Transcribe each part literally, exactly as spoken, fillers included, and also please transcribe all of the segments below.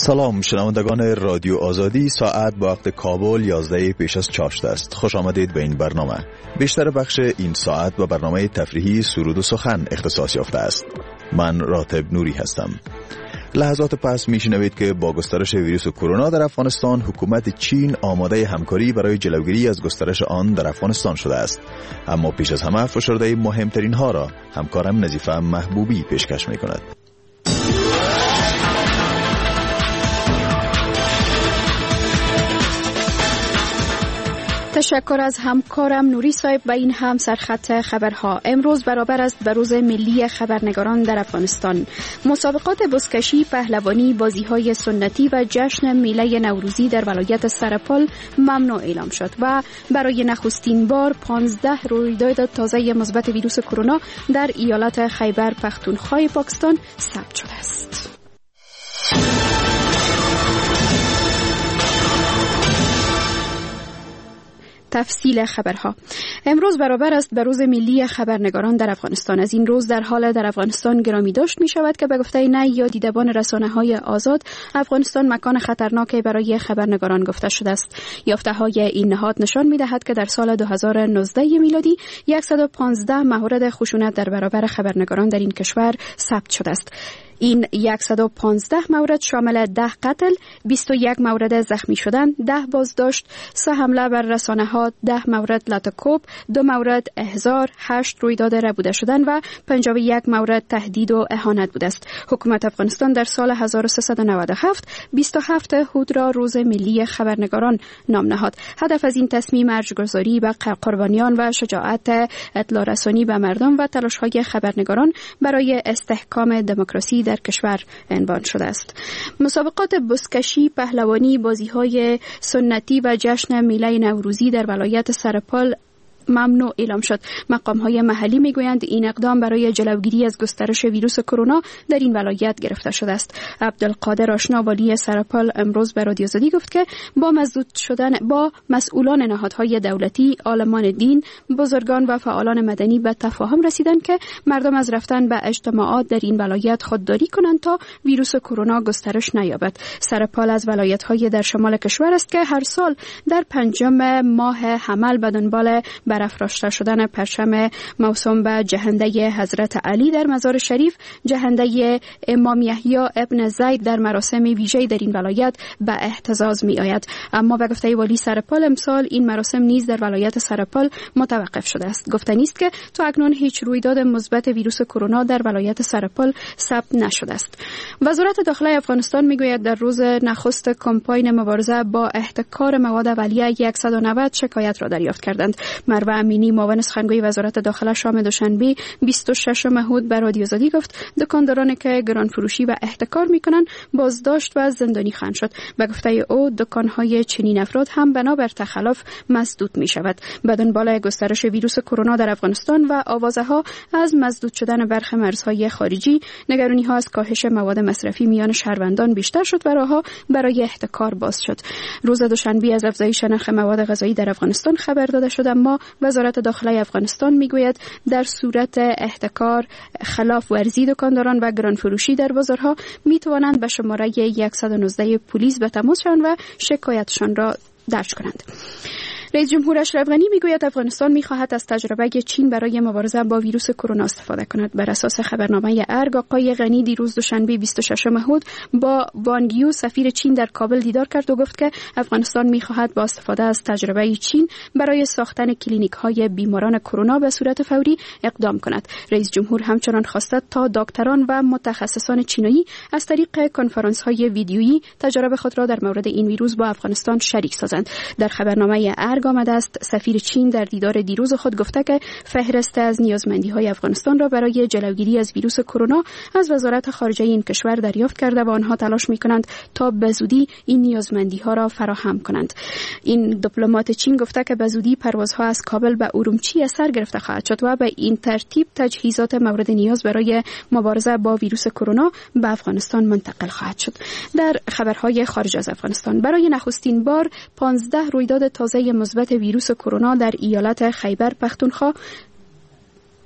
سلام شنوندگان رادیو آزادی، ساعت با وقت کابل یازده پیش از چاشت است. خوش آمدید به این برنامه. بیشتر بخش این ساعت با برنامه تفریحی سرود و سخن اختصاص یافته است. من راتب نوری هستم. لحظات پس میشنوید که با گسترش ویروس کرونا در افغانستان، حکومت چین آماده همکاری برای جلوگیری از گسترش آن در افغانستان شده است. اما پیش از همه فشرده مهمترین ها را همکارم نظیفه محبوبی پیشکش میکند. تشکر از همکارم نوری صاحب و این هم سرخط خبرها. امروز برابر است به روز ملی خبرنگاران در افغانستان. مسابقات بزکشی، پهلوانی، بازی‌های سنتی و جشن میله نوروزی در ولایت سرپال ممنوع اعلام شد و برای نخستین بار پانزده رویداد تازه مثبت ویروس کرونا در ایالت خیبر پختونخوا پاکستان ثبت شده است. تفصیل خبرها. امروز برابر است به روز ملی خبرنگاران در افغانستان. از این روز در حال در افغانستان گرامی داشت می شود که به گفته نی یا دیدبان رسانه‌های آزاد، افغانستان مکان خطرناکی برای خبرنگاران گفته شده است. یافته های این نهاد نشان می دهد که در سال دو هزار و نوزده میلادی صد و پانزده مورد خشونت در برابر خبرنگاران در این کشور ثبت شده است. این صد و پانزده مورد شامل ده قتل، بیست و یک مورد زخمی شدن، ده بازداشت، سه حمله بر رسانه ها، ده مورد لطکوب، دو مورد احضار، هشت رویداد ربوده شدن و پنجاه و یک مورد تهدید و اهانت بوده است. حکومت افغانستان در سال هزار و سیصد و نود و هفت بیست و هفت هود را روز ملی خبرنگاران نام نهاد. هدف از این تصمیم ارزش‌گذاری به قربانیان و شجاعت اطلاع رسانی به مردم و تلاش‌های خبرنگاران برای استحکام دموکراسی در کشور عنوان شده است. مسابقات بزکشی، پهلوانی، بازی‌های سنتی و جشن میله نوروزی در ولایت سرپال ممنوع اعلام شد. مقام‌های محلی میگویند این اقدام برای جلوگیری از گسترش ویروس کرونا در این ولایت گرفته شده است. عبدالقادر آشنا والی سرپال امروز به رادیو آزادی گفت که با مزدود شدن با مسئولان نهادهای دولتی، عالمان دین، بزرگان و فعالان مدنی به تفاهم رسیدند که مردم از رفتن به اجتماعات در این ولایت خودداری کنند تا ویروس کرونا گسترش نیابد. سرپال از ولایت‌های در شمال کشور است که هر سال در پنجم ماه حمل به دنبال برافراشته شدن پرچم موسوم به جهنده حضرت علی در مزار شریف، جهنده امام یحیی ابن زید در مراسم ویژه‌ای در این ولایت به احتزاز می آید. اما به گفته والی سرپال امسال این مراسم نیز در ولایت سرپال متوقف شده است. گفته نیست که تا اکنون هیچ رویداد مثبت ویروس کرونا در ولایت سرپال ثبت نشده است. وزارت داخلی افغانستان میگوید در روز نخست کمپاین مبارزه با احتکار مواد اولیه صد و نود شکایت را دریافت کردند. مروه امینی معاون سخنگوی وزارت داخله شام دوشنبه بیست و ششم هود به رادیو آزادی گفت دکاندارانی که گران فروشی و احتکار میکنند بازداشت و زندانی خواهند شد. به گفته او دکانهای چنین افراد هم بنابر تخلف مسدود می شود. به دنبال گسترش ویروس کرونا در افغانستان و آوازه ها از مسدود شدن برخی مرزهای خارجی، نگرانی ها از کاهش مواد مصرفی میان شهروندان بیشتر شد و راهها برای احتکار باز شد. روز دوشنبه از افزایش نرخ مواد غذایی در افغانستان خبر داده شد، اما وزارت داخلی افغانستان میگوید در صورت احتکار، خلاف ورزی دکانداران و گرانفروشی در بازارها میتوانند به شماره صد و نوزده پلیس به تماس شوند و شکایتشان را درج کنند. رئیس جمهور اشرف غنی میگوید افغانستان میخواهد از تجربه چین برای مبارزه با ویروس کرونا استفاده کند. بر اساس خبرنامه ارگ، آقای غنی دیروز دوشنبه بیست و ششم هود با وانگ یو سفیر چین در کابل دیدار کرد و گفت که افغانستان میخواهد با استفاده از تجربه چین برای ساختن کلینیک های بیماران کرونا به صورت فوری اقدام کند. رئیس جمهور همچنان خواسته تا دکتران و متخصصان چینی از طریق کنفرانس های ویدیویی تجربه خود را در مورد این ویروس با افغانستان شریک سازند. در خبرنامه ارگ آمده است سفیر چین در دیدار دیروز خود گفته که فهرست از نیازمندی‌های افغانستان را برای جلوگیری از ویروس کرونا از وزارت خارجه این کشور دریافت کرده و آنها تلاش می‌کنند تا به زودی این نیازمندی‌ها را فراهم کنند. این دیپلمات چین گفته که به زودی پروازها از کابل به ارومچی سر گرفته خواهد شد و به این ترتیب تجهیزات مورد نیاز برای مبارزه با ویروس کرونا به افغانستان منتقل خواهد شد. در خبرهای خارج از افغانستان، برای نخستین بار پانزده رویداد تازه مثبت ویروس کرونا در ایالت خیبر پختونخوا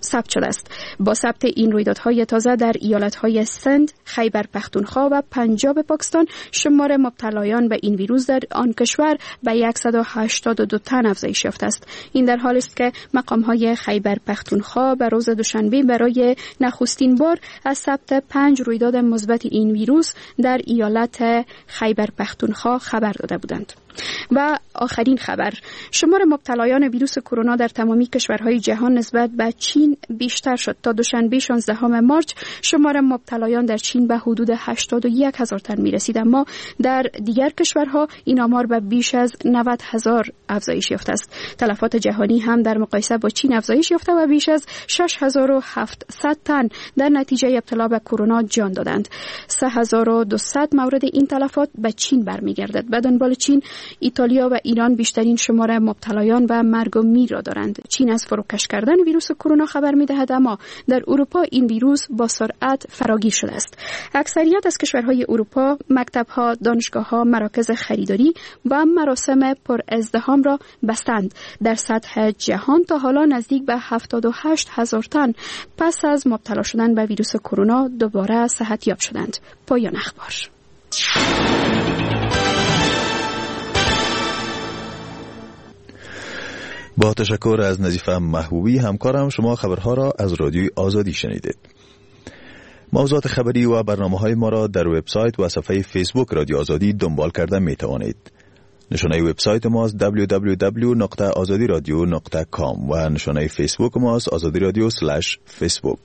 ثبت شده است. با ثبت این رویدادهای تازه در ایالت‌های سند، خیبر پختونخوا و پنجاب پاکستان شمار مبتلایان به این ویروس در آن کشور به صد و هشتاد و دو تن افزایش یافته است. این در حالی است که مقام‌های خیبر پختونخوا به روز دوشنبه برای نخستین بار از ثبت پنج رویداد مثبت این ویروس در ایالت خیبر پختونخوا خبر داده بودند. و آخرین خبر، شمار مبتلایان ویروس کرونا در تمامی کشورهای جهان نسبت به چین بیشتر شد. تا دوشنبه شانزدهم مارچ شمار مبتلایان در چین به حدود هشتاد و یک هزار تن می رسید، اما در دیگر کشورها این آمار به بیش از نود هزار افزایش یافته است. تلفات جهانی هم در مقایسه با چین افزایش یافته و بیش از شش هزار و هفتصد تن در نتیجه ابتلا به کرونا جان دادند. سه هزار و دویست مورد این تلفات به چین برمیگردد. به دنبال چین ایتالیا و ایران بیشترین شمار مبتلایان و مرگ و میر را دارند. چین از فروکش کردن ویروس کرونا خبر می‌دهد، اما در اروپا این ویروس با سرعت فراگیر شده است. اکثریت از کشورهای اروپا مکتب‌ها، دانشگاه‌ها، مراکز خریداری و مراسم پر ازدحام را بستند. در سطح جهان تا حالا نزدیک به هفتاد و هشت هزار تن پس از مبتلا شدن به ویروس کرونا دوباره صحتیاب شدند. پایان اخبار. با تشکر از نظیفه محبوبی همکارم، شما خبرها را از رادیوی آزادی شنیدید. موضوعات خبری و برنامه‌های ما را در وبسایت و صفحه فیسبوک رادیو آزادی دنبال کرده می توانید. نشانه وبسایت ما است دبلیو دبلیو دبلیو دات آزادی رادیو دات کام و نشانه فیسبوک ما است آزادی رادیو اسلش فیسبوک.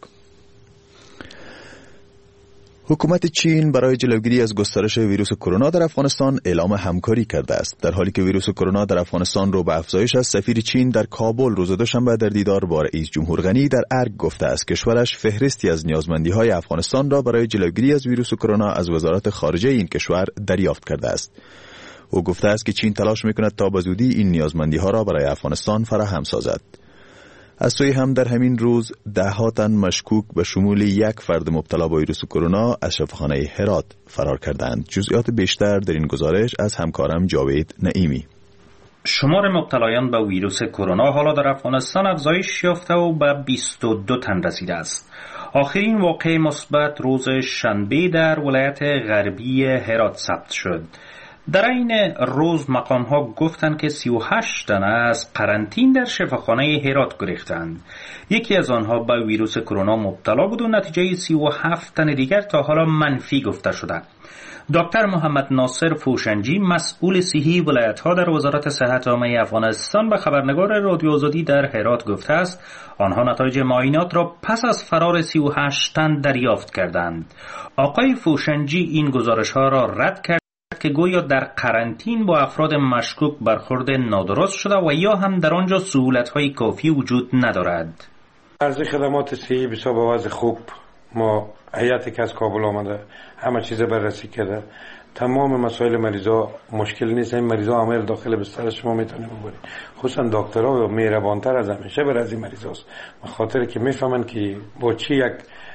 حکومت چین برای جلوگیری از گسترش ویروس کرونا در افغانستان اعلام همکاری کرده است. در حالی که ویروس کرونا در افغانستان رو به افزایش است، سفیر چین در کابل روز دوشنبه در دیدار با رئیس جمهور غنی در ارگ گفته است کشورش فهرستی از نیازمندی‌های افغانستان را برای جلوگیری از ویروس کرونا از وزارت خارجه این کشور دریافت کرده است. او گفته است که چین تلاش می‌کند تا به زودی این نیازمندی‌ها را برای افغانستان فراهم سازد. از سوی هم در همین روز ده ها تن مشکوک به شمول یک فرد مبتلا با ویروس کرونا از شفاخانه هرات فرار کردند. جزئیات بیشتر در این گزارش از همکارم جاوید نعیمی. شمار مبتلایان به ویروس کرونا حالا در افغانستان افزایش یافته و به بیست و دو تن رسیده است. آخرین واقعه مثبت روز شنبه در ولایت غربی هرات ثبت شد. در این روز مقام ها گفتند که سی و هشت تن از قرنطین در شفاخانه هرات گریختند. یکی از آنها به ویروس کرونا مبتلا بود و نتیجه سی و هفت تن دیگر تا حالا منفی گفته شده. دکتر محمد ناصر فوشنجی مسئول صحی ولایت ها در وزارت صحت عامه افغانستان به خبرنگار رادیو آزادی در هرات گفته است آنها نتایج معاینات را پس از فرار سی و هشت تن دریافت کردند. آقای فوشنجی این گزارش ها را رد کرد که گویا در قرنطین با افراد مشکوک برخورد نادرست شده و یا هم در آنجا سهولت‌های کافی وجود ندارد. عرض خدمات صحی بسیار با وضع خوب، ما هیئتی که از کابل آمده همه چیز بررسی کرده، تمام مسائل مریضا مشکل نیست. این مریضا عمل داخل بستر شما میتونه ببرید، خصوصا دکترها و مهربانتر از همیشه بر از این مریضاست، به خاطر که میفهمن که با چی یک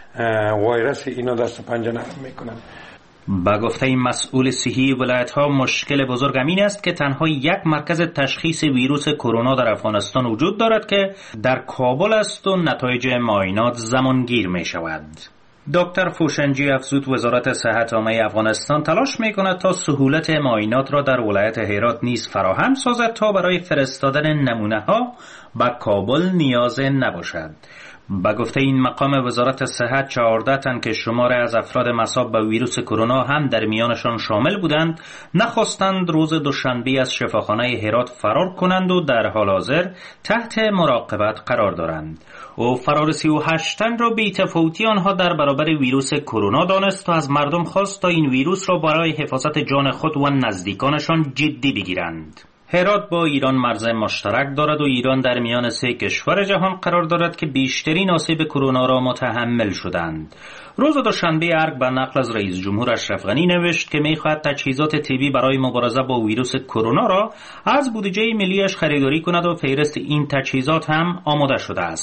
ویروس اینا دست پنجه نرم میکنن. با گفته این مسئول صحی ولایت ها مشکل بزرگ این است که تنها یک مرکز تشخیص ویروس کرونا در افغانستان وجود دارد که در کابل است و نتایج معاینات زمانگیر می شود. دکتر فوشنجی افزود وزارت صحت عامه افغانستان تلاش می کند تا سهولت معاینات را در ولایت هرات نیز فراهم سازد تا برای فرستادن نمونه ها به کابل نیاز نباشد. با گفته این مقام وزارت صحت چهارده تن که شمار از افراد مصاب به ویروس کرونا هم در میانشان شامل بودند نخواستند روز دوشنبه از شفاخانه هرات فرار کنند و در حال حاضر تحت مراقبت قرار دارند. او فرار سی و هشت تن را بی‌تفاوتی آنها در برابر ویروس کرونا دانست و از مردم خواست تا این ویروس را برای حفاظت جان خود و نزدیکانشان جدی بگیرند. هرات با ایران مرز مشترک دارد و ایران در میان سه کشور جهان قرار دارد که بیشترین آسیب کرونا را متحمل شدند. روز دوشنبه ارگ به نقل از رئیس جمهور اشرف غنی نوشت که می‌خواهد تجهیزات طبی برای مبارزه با ویروس کرونا را از بودجه ملیش خریداری کند و فهرست این تجهیزات هم آماده شده است.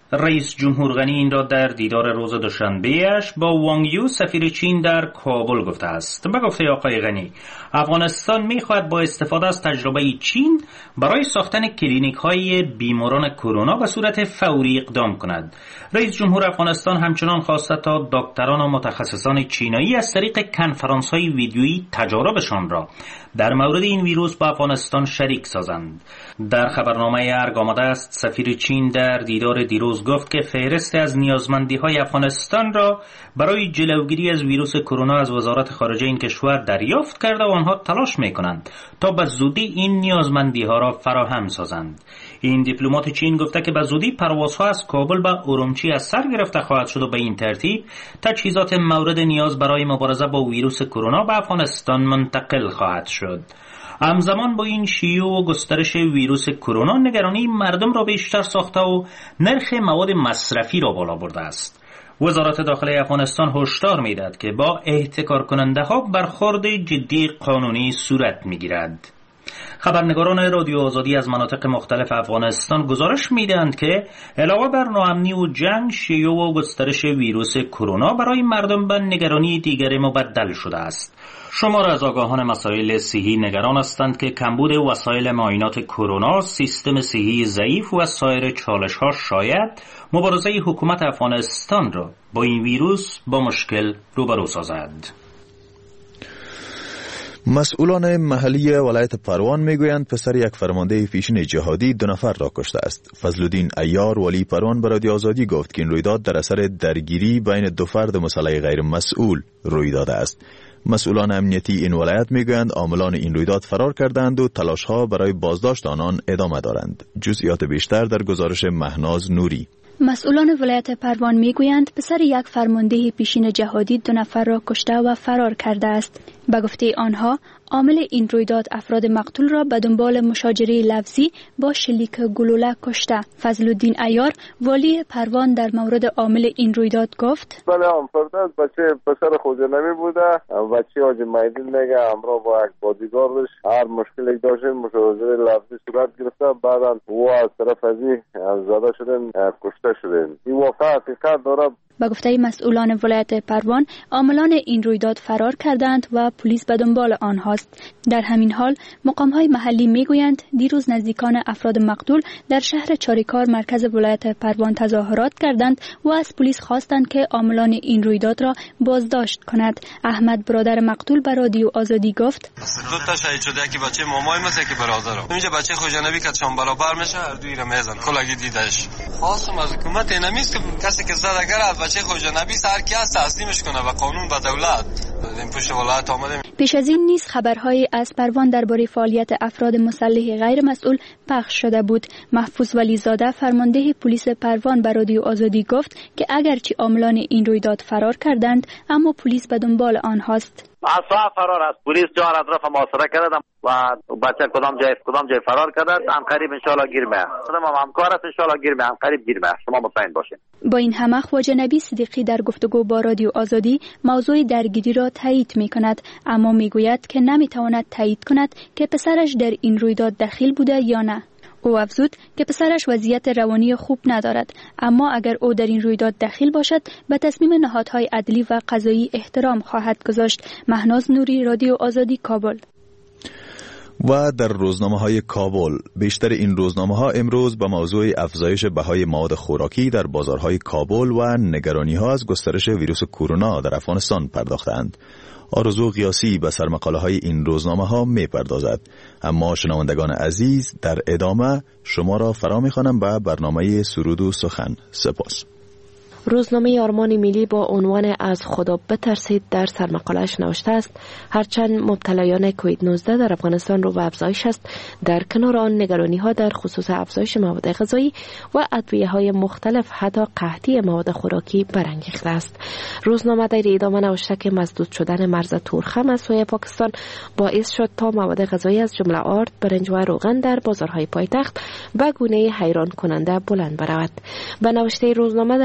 رئیس جمهور غنی این را در دیدار روز دوشنبه‌اش با وانگ یو سفیر چین در کابل گفته است. به گفته آقای غنی، افغانستان می‌خواهد با استفاده از تجربه چین برای ساختن کلینیک‌های بیماران کرونا به صورت فوری اقدام کند. رئیس جمهور افغانستان همچنان خواسته تا دکتران و متخصصان چینایی از طریق کنفرانس‌های ویدیویی تجاربشان را در مورد این ویروس با افغانستان شریک سازند. در خبرنامه ارگ آمده است سفیر چین در دیدار دیروز گفت که فهرست از نیازمندی‌های افغانستان را برای جلوگیری از ویروس کرونا از وزارت خارجه این کشور دریافت کرده و آنها تلاش می‌کنند تا به زودی این نیازمندی‌ها را فراهم سازند. این دیپلمات چین گفته که به زودی پروازها از کابل به ارومچی از سر گرفته خواهد شد و به این ترتیب تجهیزات مورد نیاز برای مبارزه با ویروس کرونا به افغانستان منتقل خواهد شد. همزمان با این شیوع و گسترش ویروس کرونا نگرانی مردم را بیشتر ساخته و نرخ مواد مصرفی را بالا برده است. وزارت داخلی افغانستان هشدار می‌دهد که با احتکار کننده ها برخورد جدی قانونی صورت می‌گیرد. خبرنگاران رادیو آزادی از مناطق مختلف افغانستان گزارش می‌دهند که علاوه بر ناامنی و جنگ، شیوع و گسترش ویروس کرونا برای مردم به نگرانی دیگری مبدل شده است. شمار از آگاهان مسائل صحی نگران هستند که کمبود وسایل معاینات کرونا، سیستم صحی ضعیف و سایر چالش‌ها شاید مبارزه حکومت افغانستان را با این ویروس با مشکل روبرو سازد. مسئولان محلی ولایت پروان میگویند پسر یک فرمانده پیشین جهادی دو نفر را کشته است. فضلالدین عیار ولی پروان به رادیو آزادی گفت که این رویداد در اثر درگیری بین دو فرد مسلح غیر مسئول روی داده است. مسئولان امنیتی این ولایت میگویند عاملان این رویداد فرار کردند و تلاش‌ها برای بازداشت آنان ادامه دارند. جزئیات بیشتر در گزارش مهناز نوری. مسئولان ولایت پروان میگویند پسر یک فرمانده پیشین جهادی دو نفر را کشته و فرار کرده است. به گفته آنها عامل این رویداد افراد مقتول را به دنبال مشاجره لفظی با شلیک گلوله کشته. فضلالدین عیار والی پروان در مورد عامل این رویداد گفت: بله، هم فرد بچه پسر خوجنمی بوده. بچه حاج میدین میگه همراه با یک بادیگاردش هر مشکلی داشت مشاجره لفظی صورت گرفته، بعدا او از طرف ازی زده شدن، کشته شدن. این واقعا حقیقت داره. با گفته مسئولان ولایت پروان عاملان این رویداد فرار کردند و پلیس به دنبال آنهاست. در همین حال مقام‌های محلی میگویند دیروز نزدیکان افراد مقتول در شهر چاریکار مرکز ولایت پروان تظاهرات کردند و از پلیس خواستند که عاملان این رویداد را بازداشت کند. احمد برادر مقتول به رادیو آزادی گفت: دو تا شهید شده که بچه مامای مثل که برادرم اینجا بچه خوجنبی که چون برابر میشه هر دوی را میزن کلاگی دیدش. خواستم از حکومت اینمیست که کسی که زده گر بچه خوجنبی سر کی است تسلیمش کنه و قانون به دولت. این پشت ولایت آمده. پیش از این نیز خبرهای از پروان درباره فعالیت افراد مسلح غیر مسئول پخش شده بود. محفوظ ولیزاده فرمانده پلیس پروان به رادیو آزادی گفت که اگرچه عاملان این رویداد فرار کردند اما پلیس به دنبال آنهاست. اصلا فرار است. پلیس جان اطراف محاصره کرده و بچه کدام جای کدام جای فرار کرده ان قریب ان شاء الله گیر میاد. ما همکار است ان شاء الله گیر میاد، ان قریب گیر میاد. شما مطمئن باشید. با این همه خواجه نبی صدیقی در گفتگو با رادیو آزادی موضوع درگیری را تایید میکند، اما میگوید که نمیتواند تایید کند که پسرش در این رویداد دخیل بوده یا نه. او افزود که پسرش وضعیت روانی خوب ندارد، اما اگر او در این رویداد دخیل باشد به تصمیم نهادهای عدلی و قضایی احترام خواهد گذاشت. مهناز نوری، رادیو آزادی، کابل. و در روزنامه های کابل، بیشتر این روزنامه ها امروز به موضوع افزایش بهای مواد خوراکی در بازارهای کابل و نگرانی ها از گسترش ویروس کرونا در افغانستان پرداختند. آرزو قیاسی به سرمقاله های این روزنامه ها می پردازد. اما شنوندگان عزیز، در ادامه شما را فرا می خوانم به برنامه سرود و سخن. سپاس. روزنامه آرمان ملی با عنوان از خدا بترسید در سرمقاله‌اش نوشته است هرچند مبتلایان کووید نوزده در افغانستان رو به افزایش است، در کنار آن نگرانی ها در خصوص افزایش مواد غذایی و ادویه های مختلف حتی قحطی مواد خوراکی برانگیخته است. روزنامه در ادامه نوشته که مسدود شدن مرز تورخم از سوی پاکستان باعث شد تا مواد غذایی از جمله آرد، برنج و روغن در بازارهای پایتخت به گونه حیران کننده بلند برود. به نوشته روزنامه در چنین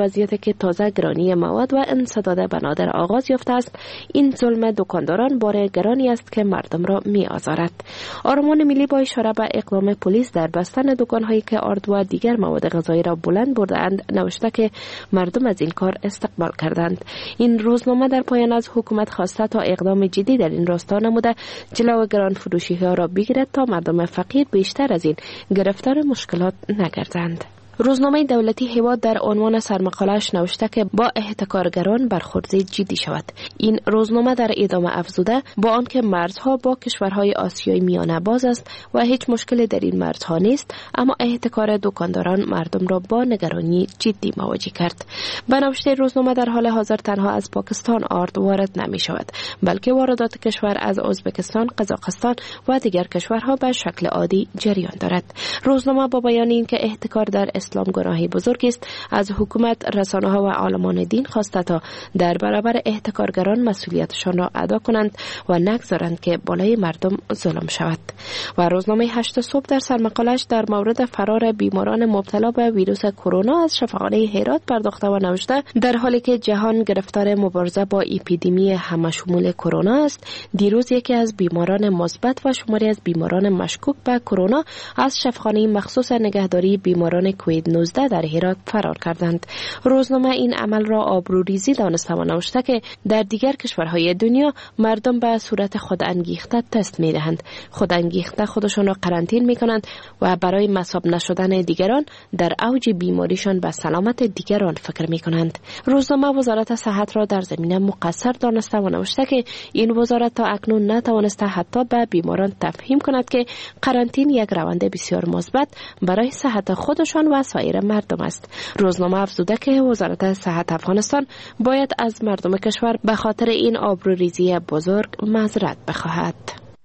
وضعیتی که تازه گرانی مواد و انسداد بنادر آغاز یافته است، این ظلم دکانداران بار گرانی است که مردم را می آزارد. آرمان ملی با اشاره به اقدام پلیس در بستن دکان‌هایی که آرد و دیگر مواد غذایی را بلند برده‌اند نوشته که مردم از این کار استقبال کردند. این روزنامه در پایان از حکومت خواسته تا اقدام جدی در این راستا نموده جلو گران فروشی ها را بگیرد تا مردم فقیر بیشتر از این گرفتار مشکلات نگردند. روزنامه دولتی هیواد در عنوان سرمقاله‌اش نوشته که با احتکارگران برخوردی جدی شود. این روزنامه در ادامه افزوده با آنکه مرزها با کشورهای آسیای میانه باز است و هیچ مشکلی در این مرزها نیست، اما احتکار دکانداران مردم را با نگرانی جدی مواجه کرد. به نوشته روزنامه در حال حاضر تنها از پاکستان آرد وارد نمی شود، بلکه واردات کشور از ازبکستان، قزاقستان و دیگر کشورها به شکل عادی جریان دارد. روزنامه با بیان اینکه احتکار در اسلام گناهی بزرگ است، از حکومت، رسانه‌ها و عالمان دین خواسته تا در برابر احتکارگران مسئولیتشان را ادا کنند و نگذارند که بالای مردم ظلم شود. و روزنامه هشت صبح در سرمقاله‌اش در مورد فرار بیماران مبتلا به ویروس کرونا از شفاخانه هرات پرداخته و نوشته در حالی که جهان گرفتار مبارزه با اپیدمی همه‌شمول کرونا است، دیروز یکی از بیماران مثبت و شماری از بیماران مشکوک به کرونا از شفاخانه مخصوص نگهداری بیماران کووید نوزده در هرات فرار کردند. روزنامه این عمل را آبروریزی دانسته و نوشته که در دیگر کشورهای دنیا مردم به صورت خودانگیخته تست می‌دهند، خودانگیخته خودشان را قرنطین می‌کنند و برای مصاب نشدن دیگران در اوج بیماریشان به سلامت دیگران فکر می‌کنند. روزنامه وزارت صحت را در زمینه مقصر دانسته و نوشته که این وزارت تا اکنون نتوانسته حتی به بیماران تفهیم کند که قرنطین یک روند بسیار مثبت برای صحت خودشان و سایر مردم است. روزنامه افزوده که وزارت صحت افغانستان باید از مردم کشور به خاطر این آبروریزی بزرگ معذرت بخواهد.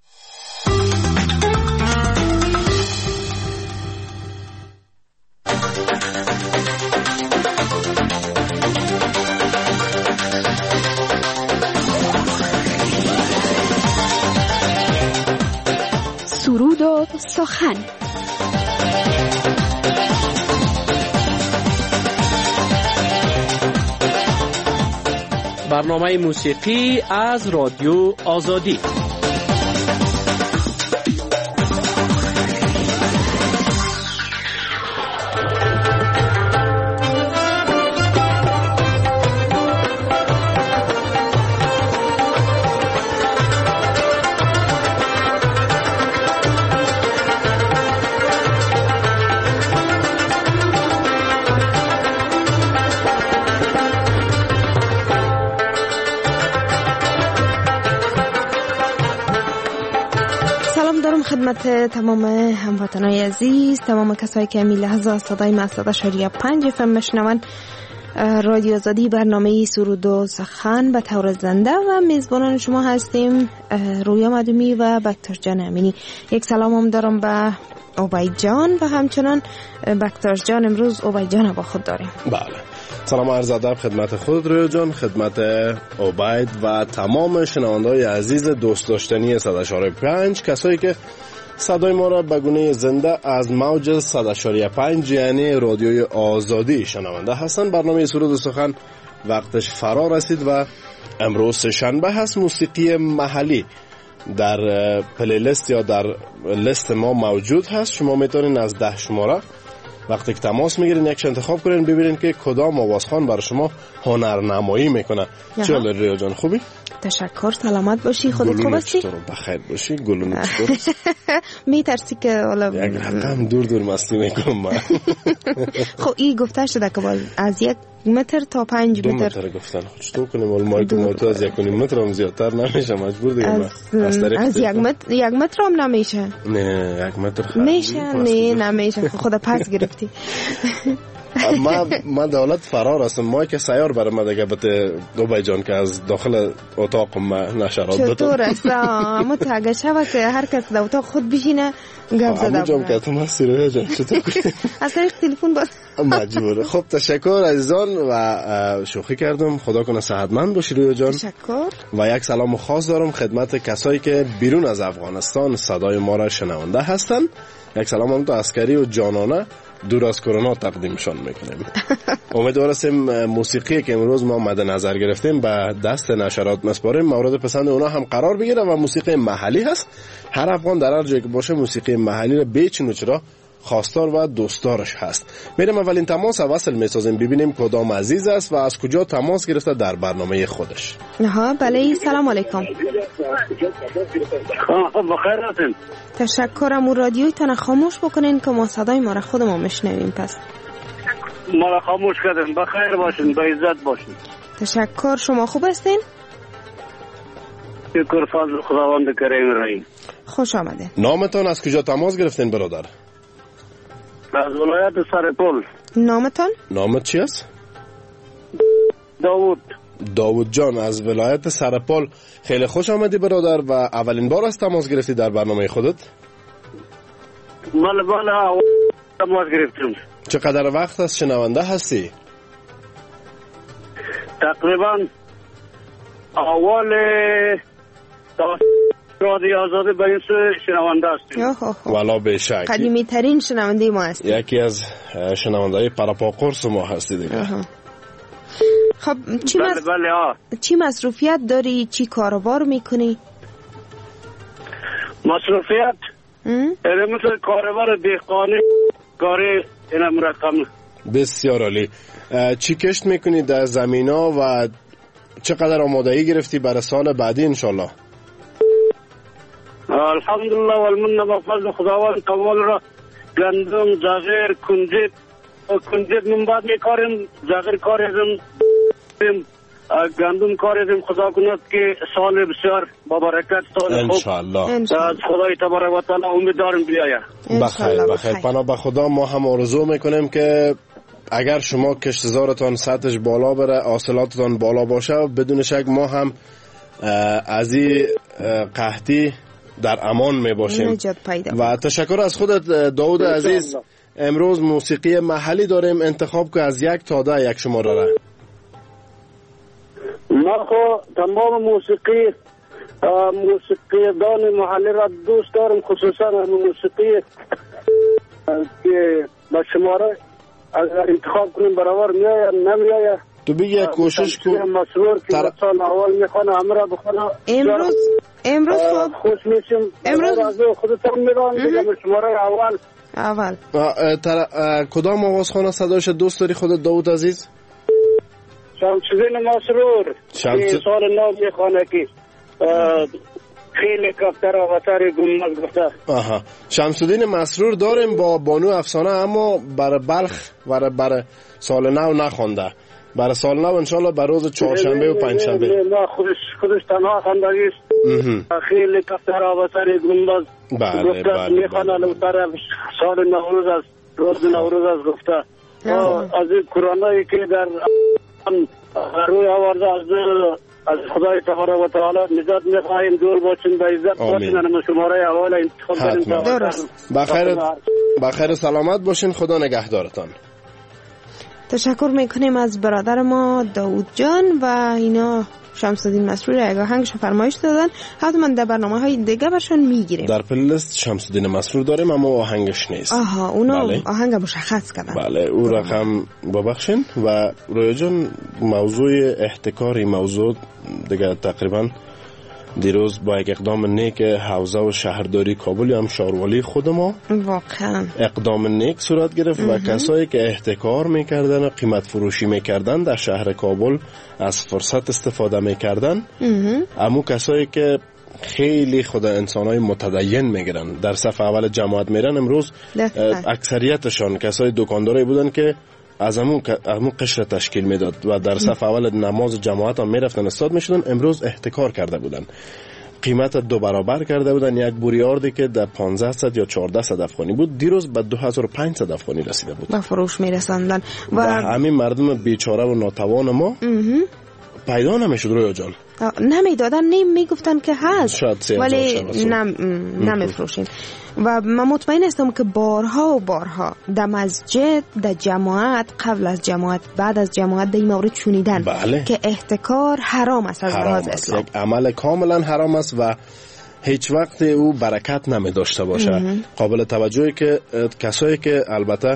سرود و سخن. برنامه موسیقی از رادیو آزادی. خدمت تمام هموطنان عزیز، تمام کسایی که این لحظه از صدای مصدد شریعه پنج اف ام مشنون رادیو آزادی، برنامه سرود و سخن به طور زنده و میزبانان شما هستیم رویا مدومی و بکتر جان امینی. یک سلام هم دارم به عبید جان و همچنان بکتر جان. امروز عبید جان با خود داریم. بله، سلام عرض ادب خدمت خود رویا جان، خدمت عبید و تمام شنونده‌های عزیز دوست داشتنی صد و چهار و پنج، کسایی که صدای ما را به گونه زنده از موج صد و چهار و پنج یعنی رادیوی آزادی شنونده هستند. برنامه سرود و سخن وقتش فرا رسید و امروز شنبه هست. موسیقی محلی در پلیلیست یا در لیست ما موجود هست. شما میتونین از ده شماره وقتی که تماس میگیرین یکش انتخاب کنین، ببینین که کدام آوازخوان برای شما هنرنمایی میکنه. چه حال ریا جان؟ خوبی؟ تشکر، سلامت باشی. خودت خوب هستی؟ گلونو چطور؟ بخیر باشی. گلونو چطور؟ میترسی که حالا یک رقم دور دور مستی میکنم من. خب این گفته شده که باید از یک متر تا پنج دو متر متر گفتن. خود چطور کنیم؟ ولی مایک ما تو از یک و نیم متر هم زیادتر نمیشه، مجبور دیگه از, از, از یک متر یک متر هم نمیشه. نه یک متر خیلی میشه. نه نمیشه. خود پس گرفتی. ما ما دولت فرار هستم. ما که سیار برای ما دیگه بته عبید جان که از داخل اتاق ما نشرات بتون چطور است؟ اما تا اگه شوه که هر کس در اتاق خود بشینه گپ زده اما جام که تو مستی رویا جان چطور کنیم؟ از طریق تلفن باز مجبوره. خب تشکر عزیزان و شوخی کردم. خدا کنه صحتمند باشی رویا جان. تشکر. و یک سلام خاص دارم خدمت کسایی که بیرون از افغانستان صدای ما را شنونده هستن. یک سلام هم تو عسکری و جانانه دور از کرونا تقدیمشان میکنیم. امیدوار هستیم موسیقی که امروز ما مد نظر گرفتیم به دست نشرات مسپاریم مورد پسند اونا هم قرار بگیره و موسیقی محلی هست. هر افغان در هر جایی که باشه موسیقی محلی رو بیچین و چرا خواستار و دوستدارش هست. میریم اولین تماس وصل میسازیم ببینیم کدام عزیز است و از کجا تماس گرفته در برنامه خودش. ها بله، سلام علیکم. بخیر هستین؟ تشکرم. و رادیوی تان خاموش بکنین که ما صدای ما را خودمون میشنویم. پس ما را خاموش کردین. بخیر باشین، با عزت باشین. تشکر. شما خوب هستین؟ شکر فضل خداوند کریم رحیم. خوش آمدین. نامتان از کجا تماس گرفتین برادر؟ از ولایت سرپل. نامتان؟ نامت چی است؟ داوود. داوود جان از ولایت سرپل. خیلی خوش آمدی برادر و اولین بار است تماس گرفتی در برنامه خودت؟ بله بله تماس گرفتیم. چقدر وقت است شنونده هستی؟ تقریبا اول رادیو آزادی به این شنونده هستیم. والا به شک قدیمی ترین شنونده ما هستی. یکی از شنونده های پراپاقرس ما هستی دیگه. خب چی, بله مص... بله آه. چی مصروفیت داری؟ چی کاروبار میکنی؟ مصروفیت؟ اره مثل کاروبار دهقانی کاری اینم رقم. بسیار عالی. چی کشت میکنی در زمین ها و چقدر آمادگی گرفتی برای سال بعدی انشالله؟ الحمدلله والمنه با فضل خداوند کمال را گندم، زغیر، کنجد کنجد من بعد میکاریم، زغیر کاریم، گندم کاریم. خدا کند که سال بسیار با برکت سال خوب انشالله از خدای تبارک و تعالی امیدوارم بیاید. بخیر بخیر. پناه به خدا. ما هم آرزو میکنیم که اگر شما کشتزارتان سطحش بالا بره، حاصلاتتان بالا باشه، بدون شک ما هم از این قحطی در امان می باشیم. و تشکر از خودت داود عزیز. امروز موسیقی محلی داریم، انتخاب که از یک تا ده یک شماره را. ما خو تمام موسیقی موسیقیدان محلی را دوست دارم، خصوصا موسیقی که با شماره اگر انتخاب کنیم برابر میآید نمیآید. تو بگی کوشش کن. مسرور که تر... سال اول میخوانه همراه بخوانه. امروز امروز خب خوش میشیم. امروز خودتون میران دیگه شماره اول اول تر... کدام آوازخانه صدایش دوست داری خودت داود عزیز؟ شمس‌الدین مسرور شمس... که سال نو میخوانه که خیلی کفتر و وطر گمز گفته. آها. شمس‌الدین مسرور داریم با بانو افسانه، اما برای بلخ برای برای سال نو نخوانده. برای سال نو انشالله بر روز چهارشنبه و پنجشنبه. نه خودش خودش تنها خواندگی است. خیلی کفتر و وطر گمز بله بله میخوانه. لوتر سال نوروز است، روز نوروز است گفته. از این کرونایی که در روی آورده از از خدای تبارک و تعالی نجات می‌خواهیم. دور باشین، به عزت باشین. اما شماره اول انتخاب کنیم. درست. بخیر بخیر سلامت باشین. خدا نگهدارتان. تشکر میکنیم از برادر ما داود جان و اینا شمس‌الدین مسرور اگه آهنگش فرمایش دادن، حتما در برنامه های دیگه برشون میگیریم. در پلیلیست شمس‌الدین مسرور داریم اما آهنگش نیست. آها اونا بله. آهنگ مشخص کردن. بله او رقم ببخشین. و رویا جان موضوع احتکار موضوع دیگه تقریبا دیروز با یک اقدام نیک حوزه و شهرداری کابل هم شاروالی خود ما واقعا اقدام نیک صورت گرفت و کسایی که احتکار میکردن و قیمت فروشی میکردن در شهر کابل از فرصت استفاده میکردن. اما کسایی که خیلی خدا انسانای متدین میگیرن در صف اول جماعت میرن، امروز اکثریتشان کسای دکاندارایی بودن که از همون همون قشر تشکیل میداد و در صف اول نماز جماعت هم میرفتن استاد میشدن. امروز احتکار کرده بودن، قیمت دو برابر کرده بودن. یک بوری آردی که در پانزده یا چهارده صد افغانی بود دیروز به دو هزار و پانصد افغانی رسیده بود. با فروش میرساندن و, و همین مردم بیچاره و ناتوان ما پیدا نمیشد. رویا جان نمیدادن، نمی میگفتن که هست ولی نم نمیفروشیم. و من مطمئن هستم که بارها و بارها در مسجد، در جماعت، قبل از جماعت، بعد از جماعت در این مورد شنیدن بله. که احتکار حرام است از لحاظ اسلام. یک عمل کاملا حرام است و هیچ وقت او برکت نمی داشته باشه. قابل توجهی که کسایی که البته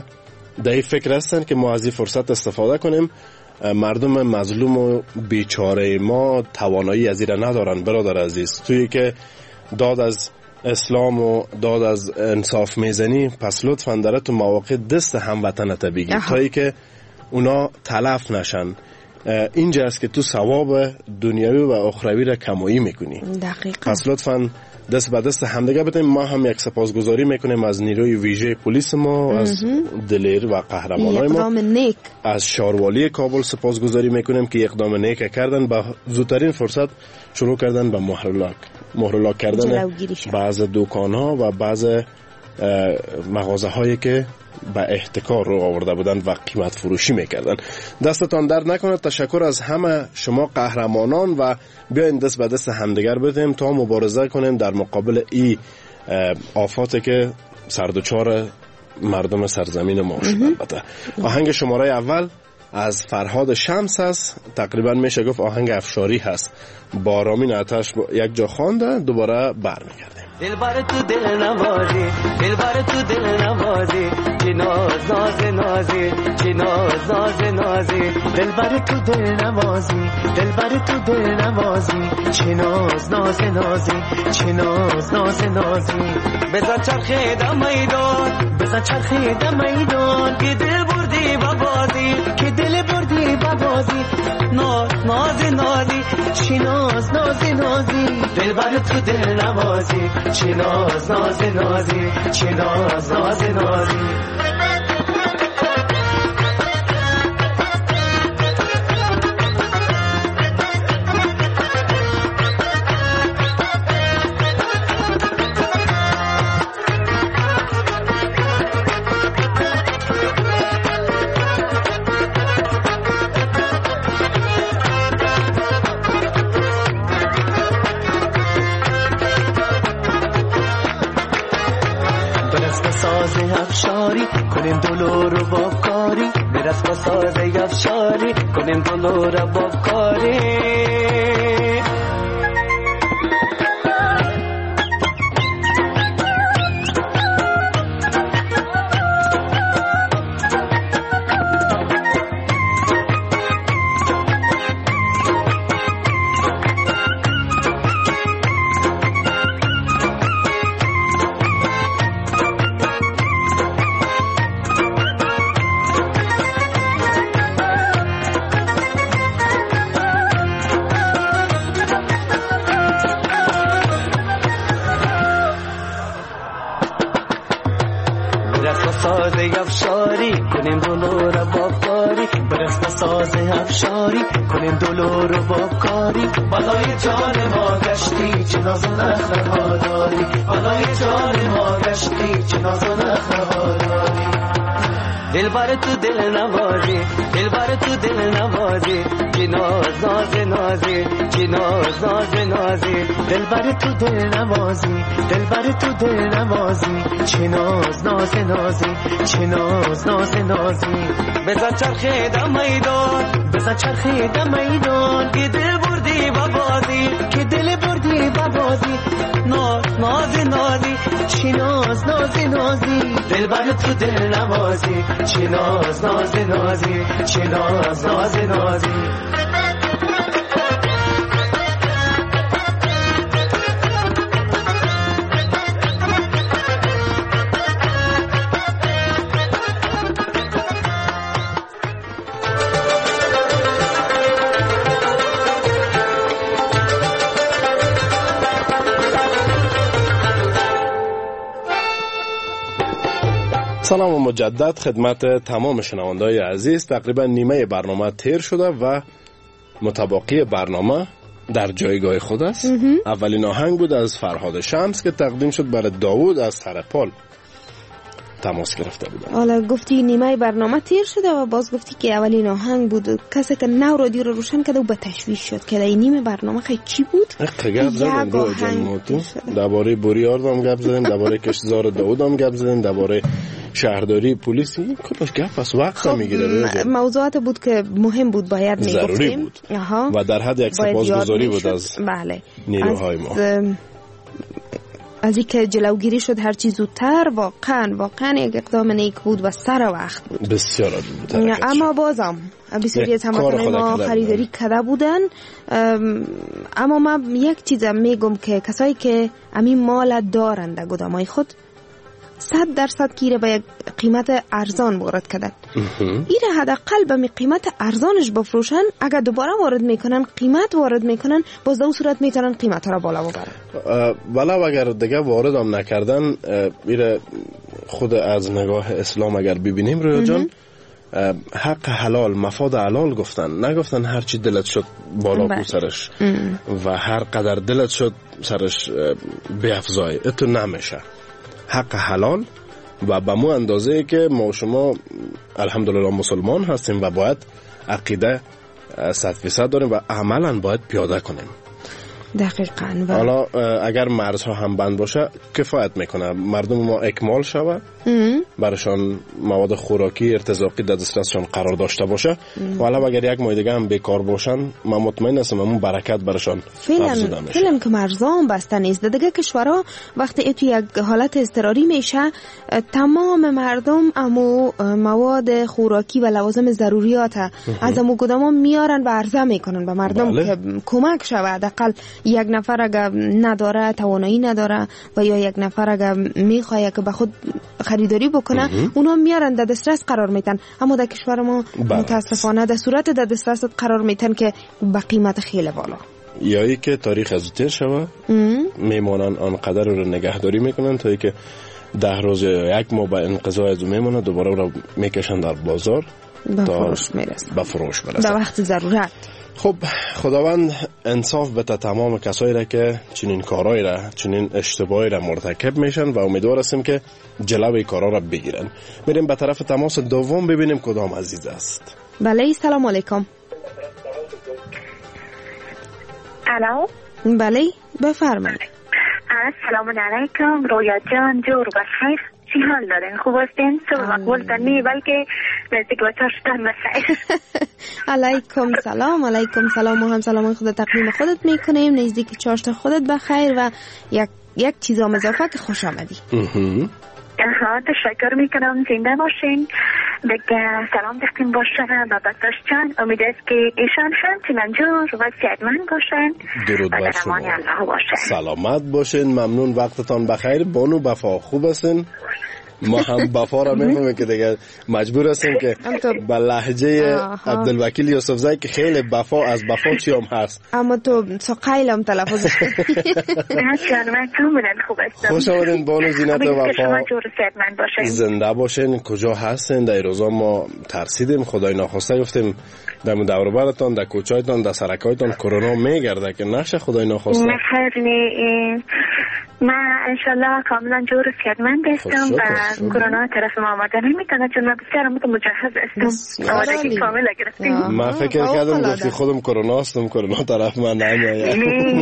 در این فکر هستن که ما از این فرصت استفاده کنیم. مردم مظلوم و بیچاره ما توانایی از این ندارن برادر عزیز. تویی که داد از اسلام و داد از انصاف میزنی، پس لطفاً داره تو مواقع دست هموطنت بگیر تایی که اونا تلف نشن. اینجا است که تو ثواب دنیوی و اخروی را کمایی میکنی. دقیقاً. پس لطفاً دست به دست همدیگه بدیم. ما هم یک سپاسگزاری میکنیم از نیروی ویژه پلیس ما، از دلیر و قهرمانای ما، نیک. از شاروالی کابل سپاسگزاری میکنیم که اقدام نیک کردن، با زودترین فرصت شروع کردن به مهرلاک مهرلاک کردن بعض دکان ها و بعض مغازه هایی که به احتکار رو آورده بودن و قیمت فروشی میکردن. دستتان درد نکنه. تشکر از همه شما قهرمانان و بیاین دست به دست همدیگر بدیم تا مبارزه کنیم در مقابل این آفاتی که سردوچار مردم سرزمین ما شده. البته آهنگ شماره اول از فرهاد شمس هست، تقریبا میشه گفت آهنگ افشاری هست. با رامین آتش یک جا خوانده، دوباره برمیگردیم. دل بر تو دل نوازی، دل بر تو دل نوازی، چی ناز ناز نازی، چی ناز ناز نازی، دل بر تو دل نوازی، دل بر تو دل نوازی، چی ناز ناز نازی، چی ناز ناز نازی. بزن چرخه دم میدان، بزن چرخه دم میدان، که دل بردی با بازی، که دل بردی با بازی، ناز ناز نازی، چی ناز ناز نازی، دل بر تو دل نوازی، چی ناز ناز نازی، چی ناز ناز نازی. افشاری کنیم دلور با کاری، برس با ساز افشاری کنیم دلور با کاری. افشاری کنیم دلور با کاری، برس ساز افشاری کنیم دلور با کاری. بالای جان ما گشتی چه ناز و نخل ها داری، بالای جان ما گشتی چه ناز و نخل ها داری. دل بر تو دل نوازی، دل بر تو دل نوازی، چی ناز ناز نازی، چی ناز ناز نازی، دل بر تو دل نوازی، دل بر تو دل نوازی، چی ناز ناز نازی، چی ناز ناز نازی. بزن چرخه دم میدان، بزن چرخه دم میدان، که دل بردی با بازی، که دل بردی با بازی، ناز ناز نازی، چی ناز ناز نازی، دل بر تو دل نوازی، چی ناز ناز نازی، چی ناز ناز نازی. سلام و مجدد خدمت تمام شنونده‌های عزیز. تقریبا نیمه برنامه تیر شده و متباقی برنامه در جایگاه خود است. اولین آهنگ بود از فرهاد شمس که تقدیم شد برای داوود از ترپال تماس گرفته بود. حالا گفتی نیمه برنامه تیر شده و باز گفتی که اولین آهنگ بود. کسی که نو رادیو رو روشن کرده و به تشویش شد که این نیمه برنامه خیلی چی بود؟ گپ زدیم رو جان موتو درباره بوریارد هم گپ زدیم، درباره کشتزار داوود هم گپ زدیم، درباره شهرداری پلیسی کلش گپ از وقت هم میگیره. موضوعات بود که مهم بود، باید میگفتیم، ضروری بود و در حد یک سپاسگزاری بود از بله نیروهای ما. از اینکه جلوگیری شد هر چیز زودتر، واقعا واقعا یک اقدام نیک بود و سر وقت بود. بسیار بود. اما بازم بسیاری از هموطنان ما خریداری کرده بودن. اما من یک چیز میگم که کسایی که همین مال دارند در گدامای خود صد درصد گیره به یک قیمت ارزان وارد کردن. ایره حداقل به قیمت ارزانش بفروشن، اگر دوباره وارد میکنن قیمت وارد میکنن، باز دو صورت میتونن قیمت ها را بالا ببرن. ولو اگر دیگه وارد هم نکردن، ایره خود از نگاه اسلام اگر ببینیم رویا جان، حق حلال مفاد حلال گفتن، نگفتن هر چی دلت شد بالا کو سرش و هر قدر دلت شد سرش بیافزای. اتو نمیشه. حق حلال و به مو اندازه که ما شما الحمدلله مسلمان هستیم و باید عقیده صد فیصد داریم و عملا باید پیاده کنیم. دقیقاً. حالا اگر مرزها هم بند باشه کفایت میکنه مردم ما اکمال شوه، برشان مواد خوراکی ارتزاقی در دسترسشان قرار داشته باشه. حالا اگر یک ماه دیگه هم بیکار باشن، من مطمئن هستم اون برکت برشان افزوده میشه. فعلا که مرزها بسته نیست، دیگه کشورها وقتی اتو یک حالت اضطراری میشه، تمام مردم امو مواد خوراکی و لوازم ضروریات از امو گداما میارن و عرضه میکنن به مردم که کمک شوه. حداقل یک نفر اگر نداره، توانایی نداره و یا یک نفر اگر میخواد که به خود خریداری بکنه، اونا میارن در دسترس قرار میتن. اما در کشور ما متاسفانه در صورت در دسترس قرار میتن که به قیمت خیلی بالا، یا ای که تاریخ از تیر شوه میمانن آنقدر رو نگهداری میکنن تا ای که ده روز یا یک ماه به انقضای از میمانه، دوباره رو میکشن در بازار به فروش میرسه، به فروش برسه در وقت ضرورت. خب خداوند انصاف بده تمام کسایی را که چنین کارایی را، چنین اشتباهی را مرتکب میشن و امیدوار هستیم که جلوی کارا را بگیرن. میریم به طرف تماس دوم ببینیم کدام عزیز است. بله سلام علیکم. الو. بله بفرمایید. سلام علیکم رویا جان، جور بخیر. چی حال دارین؟ خوب هستین؟ صبح مقبول تنمی بلکه نزدیک به چاشتن مسائل. علیکم سلام. علیکم سلام. ما هم سلام خود تقدیم خودت میکنیم، نزدیک چاشت خودت بخیر و یک یک چیز هم اضافه که خوش آمدی. ها تشکر میکنم، زنده باشین. دیگه سلام دختیم باشه و بطاش جان، امید است که ایشان هم چنانجور و صحتمند باشن. درود بر شما. سلامت باشین. ممنون، وقتتان بخیر. بانو بفا خوب هستین؟ ما هم بفا را میفهمیم که دیگه مجبور هستیم که به لهجه عبدالوکیل یوسفزئی که خیلی بفا از بفا چی هم هست، اما تو سقیل هم تلفظش خوش آمدین بانو زینت وفا. زنده باشین. کجا هستین؟ در روزا ما ترسیدیم، خدای ناخواسته گفتیم در دور و برتان، در کوچه‌تان، در سرکایتان کرونا میگرده که نشه خدای ناخواسته. من انشالله کاملا جور صحتمند هستم و کرونا طرف ما آمده نمیتونه، چون من بسیار مجهز هستم، آمادگی کامل گرفتیم. من فکر کردم گفتی خودم کرونا هستم، کرونا طرف من نمیاد.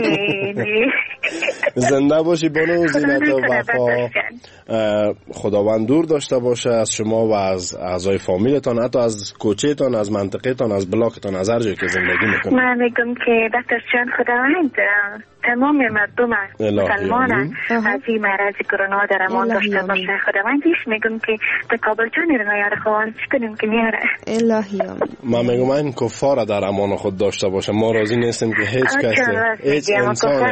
زنده باشی بانو زینت و وفا. خداوند دور داشته باشه از شما و از اعضای فامیلتان، حتی از کوچه‌تان، از منطقه‌تان، از بلاکتان، از هر جایی که زندگی میکنید. من میگم که دکتر جان خداوند تمام مردم مسلمان از این مرض کرونا در امان داشته باشه. خداوندیش میگم که تکابل جانی رو نیاره، خوان چی کنیم که نیاره. الهی من میگم این کفار در امان خود داشته باشه. ما راضی نیستیم که هیچ کسی، هیچ انسان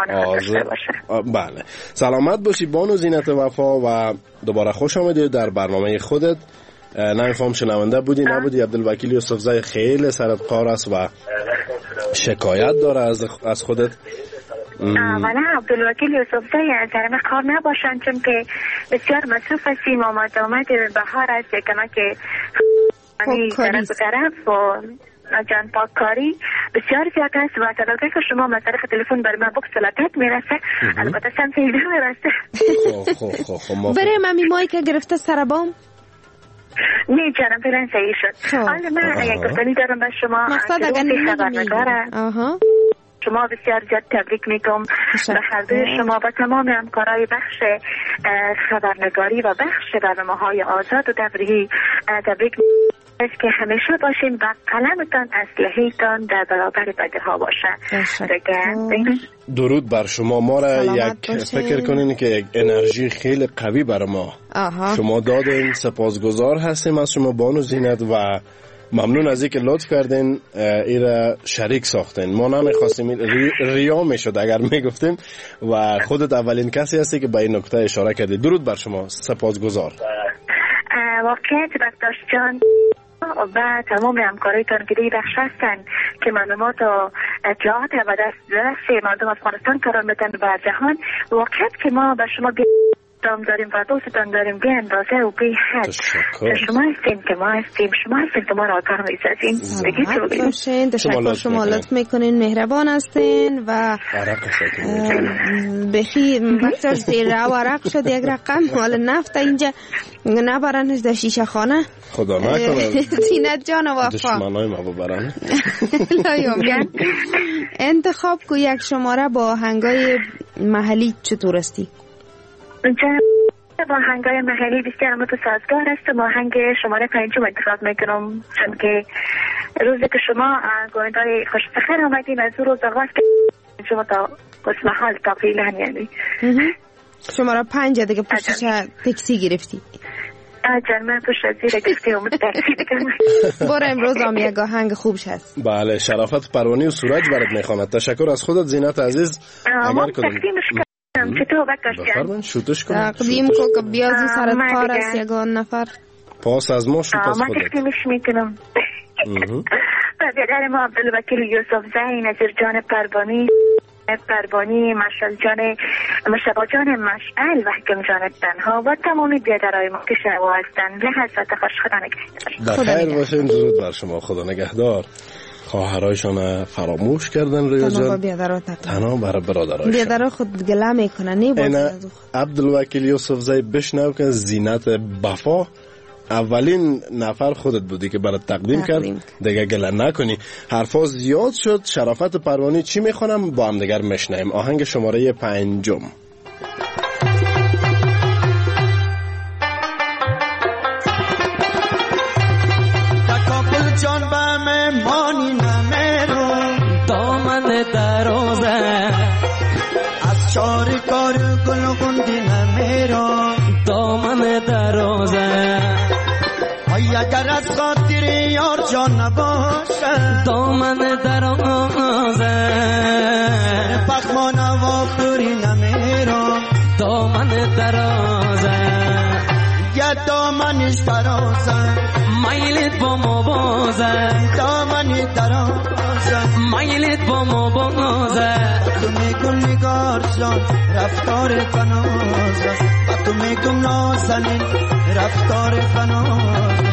بله. سلامت باشی بانو زینت وفا و دوباره خوش آمدید در برنامه خودت. نمیفهم شنونده بودی نبودی، عبدالوکیل یوسفزئی خیلی سرت قار است و شکایت داره از از خودت. ولی عبدالوکیل یوسفزئی از طرف کار نباشن، چون که بسیار مصروف هستیم. آمد آمد بهار است که که طرف طرف و جان پاککاری بسیار زیاد است و طلبه که شما از طرف تلفن بر من بکس فلاتت میرسه، البته سم پیدا میرسه. برای من میمایی که گرفته سربام نه جانم فعلا صحیح شد. حالا من یک گفتنی دارم به شما. مقصد اگر خبرنگاره شما بسیار زیاد تبریک میگم به هر دوی شما و تمام همکارای بخش خبرنگاری و بخش برنامه‌های آزاد و تفریحی تبریک است که همیشه باشین و قلمتان اسلحه‌تان در برابر بدها باشه. درود بر شما. ما را یک فکر کنین که یک انرژی خیلی قوی بر ما آها. شما دادین، سپاسگزار هستیم از شما بانو زینت و ممنون از اینکه لطف کردین ایرا شریک ساختین. ما نمیخواستیم ری... ریا میشد اگر میگفتیم و خودت اولین کسی هستی که به این نکته اشاره کردی. درود بر شما، سپاسگزار. واقعیت برداشت جان و تمام همکاریتان که دی بخش هستن که معلومات و اطلاعات و دست دست مردم افغانستان قرار میدن و جهان. واقعیت که ما به شما دام داریم و دوستان داریم به اندازه و به حد. شما هستین که ما هستیم، شما هستین که ما را آکار میسازین. بگید باشین. تشکر، شما لطف میکنین، مهربان هستین و بخی وقتا زیر عرق شد یک رقم مال نفت اینجا نبرنش در شیشه خانه. خدا نکنه زینت جان و وفا دشمنای ما ببرن. انتخاب کو یک شماره با آهنگای محلی چطور استی؟ با آهنگای محلی بسیار متسازگار است. با آهنگ شماره پنجم انتخاب میکنم چون که روزی که شما گویندای خوش بخیر آمدین از روز آغاز که شما تا قسم حال تا قیلن یعنی شماره پنج دیگه پشتش تکسی گرفتی. آجان من پشت زیر گرفتی و مترفی دیگه. برو امروز هم یک آهنگ خوبش هست. بله، شرافت پروانی و سورج برات میخواند. تشکر از خودت زینت عزیز. اگر کدوم چطور بکشتن بفرمایید شوتش کنید. تقدیم کو که بیازو سرت کار است یگان نفر پاس از ما شوت از خودت. من تقدیمش میکنم. برادر ما عبدالوکیل یوسف زی، نظیر جان پروانی پروانی، مشعل جان مشتبه جان مشعل و حکم جان تنها و تمامی بیادرهای ما که شنوا هستند. لحظات خوش، خدا نگهدار. در خیر باشین. درود بر شما، خدا نگهدار. خواهرایشان فراموش کردن ریا جان، تنها برای برادرایشان. بیادرها خود گله میکنن. اینا عبدالوکیل یوسف زی بشنو که زینت بفا اولین نفر خودت بودی که برات تقدیم کرد، دیگه گله نکنی. حرفا زیاد شد. شرافت پروانی چی میخونم با هم دیگر میشنیم. آهنگ شماره پنجم. جان با مهمانی نمیرو دامن درازه از شار کار گل خوندی نمیرو دامن درازه ای اگر از خاطر یار جان نباشه دامن درازه پخمان و خوری نمیرو دامن درازه یا دامنش درازه مایلت با مبازه دامنی درازه مایلت با مبازه تو میگم نگار جان رفتار فنازه و تو میگم نازنین رفتار فنازه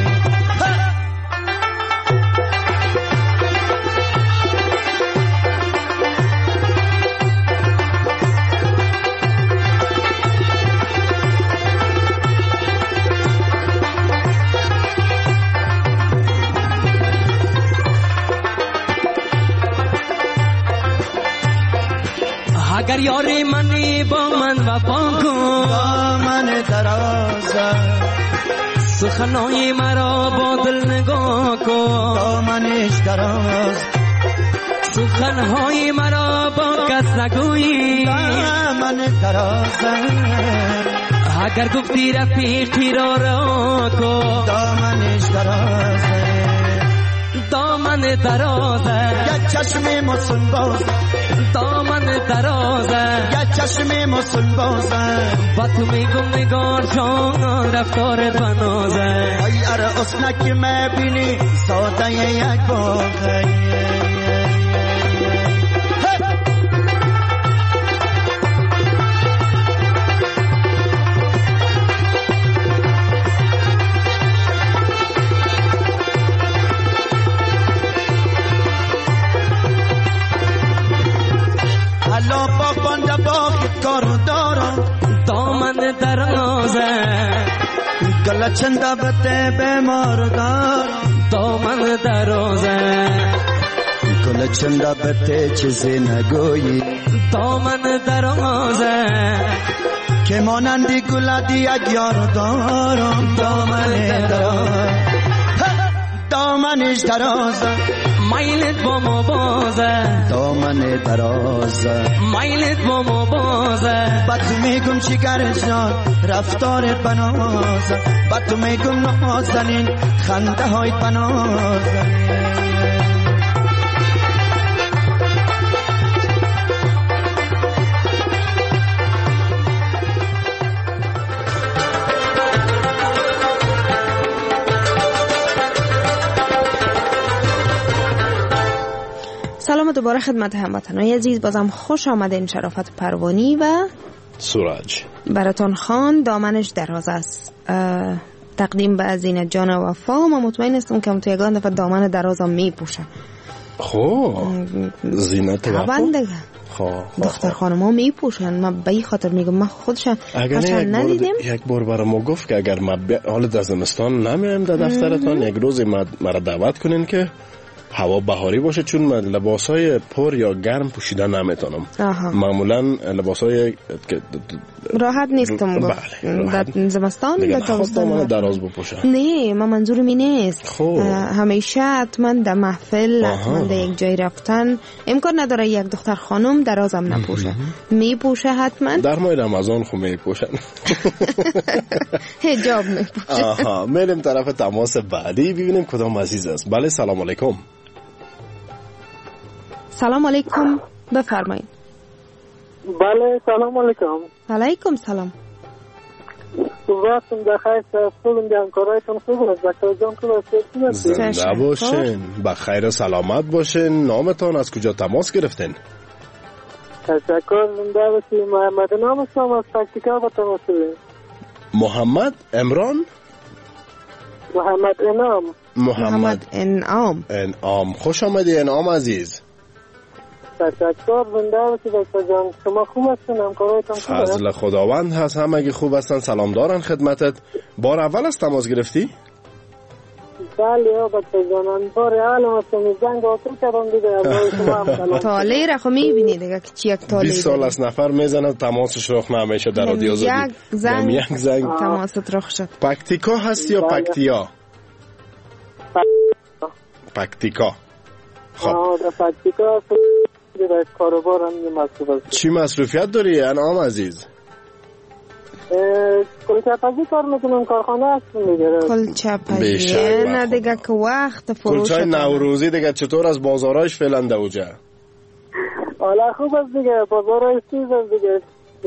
اگر یاری منی با من وفا کن دامن درازه سخنای مرا با دل نگاه کن دامنش دراز سخنهای مرا با کس نگویی دامن درازه اگر گفتی رفیقی را را کن دامنش درازه دامن درازه یک چشم مسن باز دامن درازه یک چشم مسن بازه با تو میگم نگار جان رفتار بنازه ای اره اسنک میبینی ساده یک باغه حالا با بنده با کارو دارم دامن درازه گله چنده بته بیمار دارم دامن درازه گله چنده بته چیزی نگویی دامن درازه که مانندی گله دی یک یار دارم دامن درازه دامنش درازه مایلت با ما بازه دامن درازه مایلت با ما بازه با تو میگم شکر جان رفتارت بنازه با تو میگم نازنین خنده های بنازه سلام دوباره خدمت هموطنان عزیز. بازم خوش آمدین. شرافت پروانی و سورج براتون خان دامنش دراز است. تقدیم به عزیز جان وفا. ما مطمئن هستم که تو یگان دفعه دامن درازم میپوشن. خب زینت وفا خب دختر خانم ها میپوشن. من به این خاطر میگم من خودشم اگر ندیدم. یک بار برای ما گفت که اگر ما حال در زمستان نمیم در دفترتان یک روز مرا دعوت کنین که هوا بهاری باشه، چون من لباسای پر یا گرم پوشیدن نمیتونم. معمولا لباسای راحت نیستم. در زمستان در تابستان دراز بپوشم. نه من منظورم این نیست. همیشه حتما در محفل حتما در یک جای رفتن امکان نداره یک دختر خانم درازم نپوشه. میپوشه حتما. در ماه رمضان خو میپوشن. حجاب میپوشه. آها میریم طرف تماس بعدی ببینیم کدام عزیز است. بله سلام علیکم. سلام علیکم بفرمایید. بله سلام علیکم. علیکم سلام. صبحتون بخیر. خوبین همکارایتون خوب است؟ دکتر جان خوب است؟ زنده باشین، بخیر و سلامت باشین. نامتان از کجا تماس گرفتین؟ تشکر. زنده باشین. محمد نام هستم از پکتیکا با تماس گرفتم. محمد عمران؟ محمد انعام. محمد انعام. انعام خوش آمدی انعام عزیز. تشکر. زنده باشی دکتر جان. شما خوب هستین؟ همکارایتان خوب است؟ فضل خداوند هست، همگی خوب هستن. سلام دارن خدمتت. بار اول از تماس گرفتی؟ بله دکتر جان. بار اول هستم زنگ آتر کردم دیگه. تاله را خو میبینی دیگه که چی یک تاله بیست سال از نفر میزنه تماسش رخ نمیشه در رادیو آزادی. یک زنگ یک زنگ تماست رخ شد. پکتیکا هست یا پکتیا؟ پکتیکا. خب در پکتیکا در کاروبارم مسئول است. چی مصروفیت داری انعام عزیز؟ کلچه‌پزی کار میکنم، کارخانه هستم دیگه. کلچه‌پزی نه دیگه که وقت فروش. کلچه نوروزی دیگه چطور از بازارایش فعلا دوجه؟ حالا خوب است دیگه، بازارایش چیز است دیگه.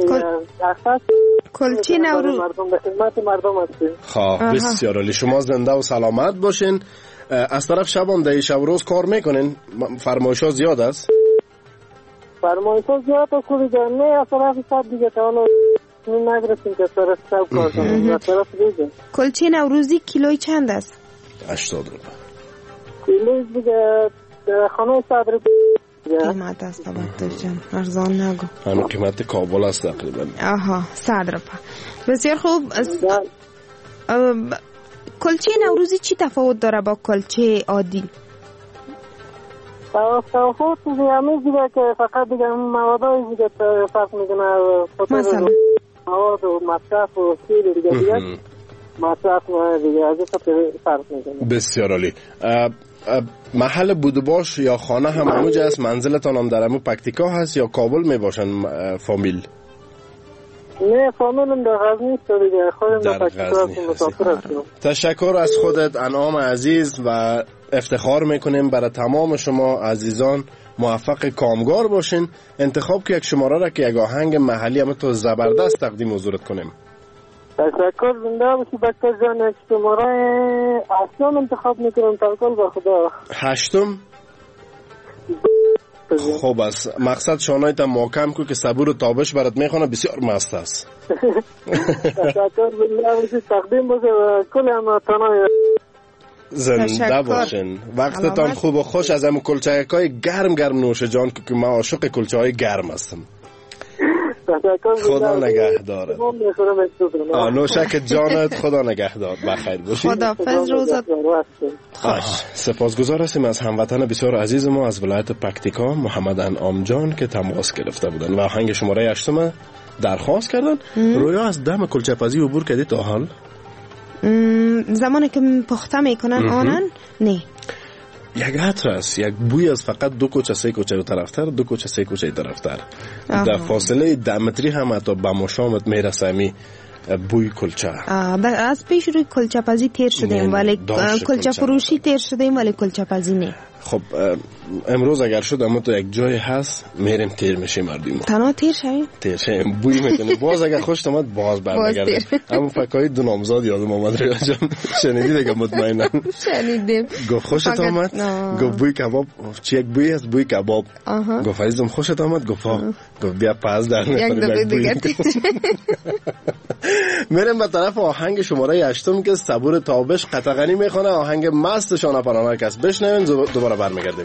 کلچه نوروز مردم به خدمت مردم هستیم. خب بسیار عالی. شما زنده و سلامت باشین. از طرف شبان در شب روز کار میکنین؟ فرمایش‌ها زیاد است؟ فرمایش‌ها زیاد است دیگه. نه از طرف شب دیگه تا حالا نگرفتیم که طرف شب کار کنیم. از طرف دیگه کلچه نوروزی کیلوی چند است؟ هشتاد روپیه کیلوی دیگه. خانه صدر قیمت است دکتر جان، ارزان نگو. همون قیمت کابل است تقریبا. آها صد روپیه. بسیار خوب. کلچه نوروزی چی تفاوت داره با کلچه عادی؟ تفاوت همیشه دیگه که فقط دیگه موادای دیگه فرق میکنه. مثلا مواد و مصرف و سیر دیگه دیگه مصرف دیگه از این فرق میکنه. بسیار عالی. محل بودباش یا خانه هم همونجا است؟ منزلتان هم در همون پکتیکا هست یا کابل میباشن فامیل؟ نه فامیلم در غزنی است دیگه. خودم در پکتیکا مسافر هستم. تشکر از خودت انعام عزیز و افتخار میکنیم برای تمام شما عزیزان. موفق کامگار باشین. انتخاب که یک شماره را که یک آهنگ محلی همه تو زبردست تقدیم حضورت کنیم. تشکر. زنده باشی دکتر جان. شماره هشتم انتخاب میکنم. توکل به خدا. هشتم خوب است. مقصد شانایت محکم کو که صبور و تابش برات میخونه. بسیار مست است. تشکر. زنده باشی. تقدیم باشه کل هموطنان. زنده باشین. وقتتان خوب و خوش. از همون کلچه‌های گرم گرم نوش جان که من عاشق کلچه‌های گرم هستم. خدا نگهدارت. نوشک جانت. خدا نگهدار. بخیر باشی. خداحافظ. روزت خوش. سپاسگزار هستیم از هموطن بسیار عزیز ما از ولایت پکتیکا محمد انعام جان که تماس گرفته بودن و آهنگ شماره هشتم درخواست کردن. رویا از دم کلچه‌پزی عبور کردی تا حال؟ زمانی که پخته میکنن آنن نه. یک عطر است، یک بوی از فقط دو کوچه سه کوچه رو طرفتر، دو کوچه سه کوچه طرفتر. در فاصله ده متری هم حتی به مشامت میرسه می بوی کلچه. از پیش روی کلچه پزی تیر شدیم ولی کلچه فروشی تیر شدیم ولی کلچه پزی نه. خب امروز اگر شد اما تو یک جای هست میریم تیر میشیم مردیم. تنها تیر شویم؟ تیر شویم بوی میکنه. باز اگر خوشت آمد باز برمیگردیم. اما فکرای دو نامزاد یادم آمد ریا جان. شنیدی دیگه مطمئنم. شنیدیم. گفت خوشت آمد؟ گفت بوی کباب. چی یک بوی هست؟ بوی کباب. گفت عزیزم خوشت آمد؟ گفت گفت بیا پس در یک دفعه دیگه. میریم به طرف آهنگ شماره هشتم که صبور تابش قطغنی میخونه. آهنگ مست شانه پرانک است. بشنوین دوباره برمیگردیم.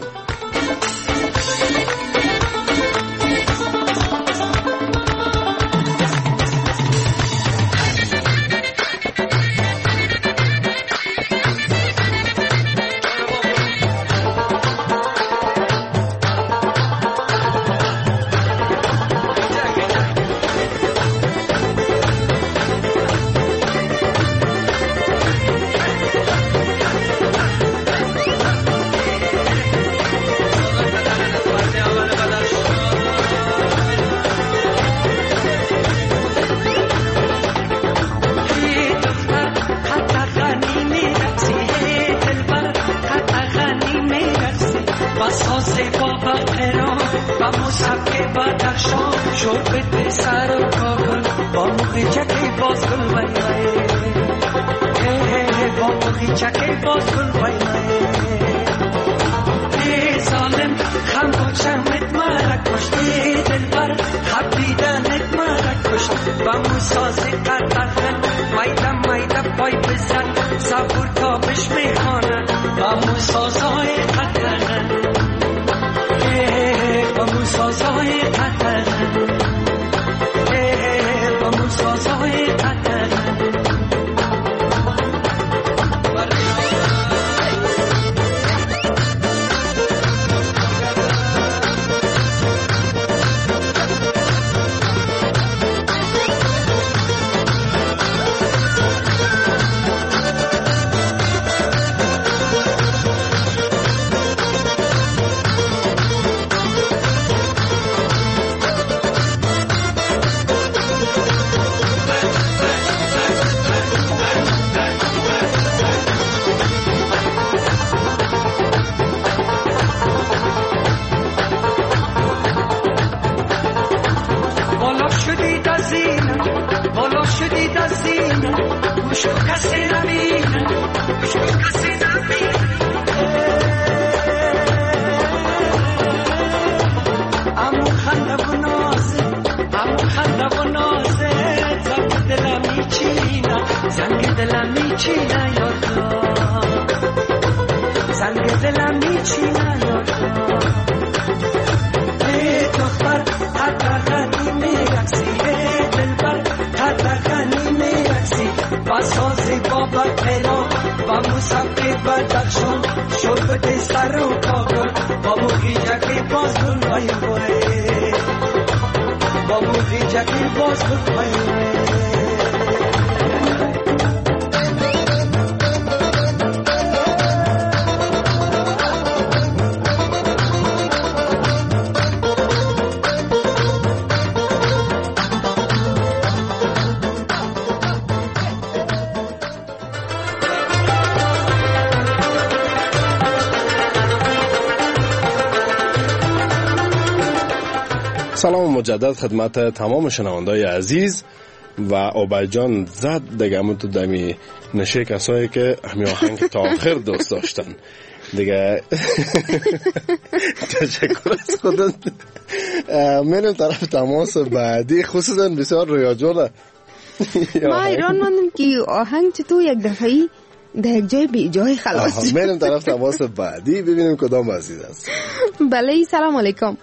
سلام مجدد خدمت تمام شنوندای عزیز و آبایجان زد دیگه همون تو دمی نشه کسایی که همی آهنگ تا آخر دوست داشتن دیگه. تشکر از خودت. میریم طرف تماس بعدی، خصوصا بسیار ریاجونه. ما ایران ماندیم که آهنگ چطور یک دفعی در یک جای بی جای خلاص. میریم طرف تماس بعدی ببینیم کدام عزیز است. بله سلام علیکم.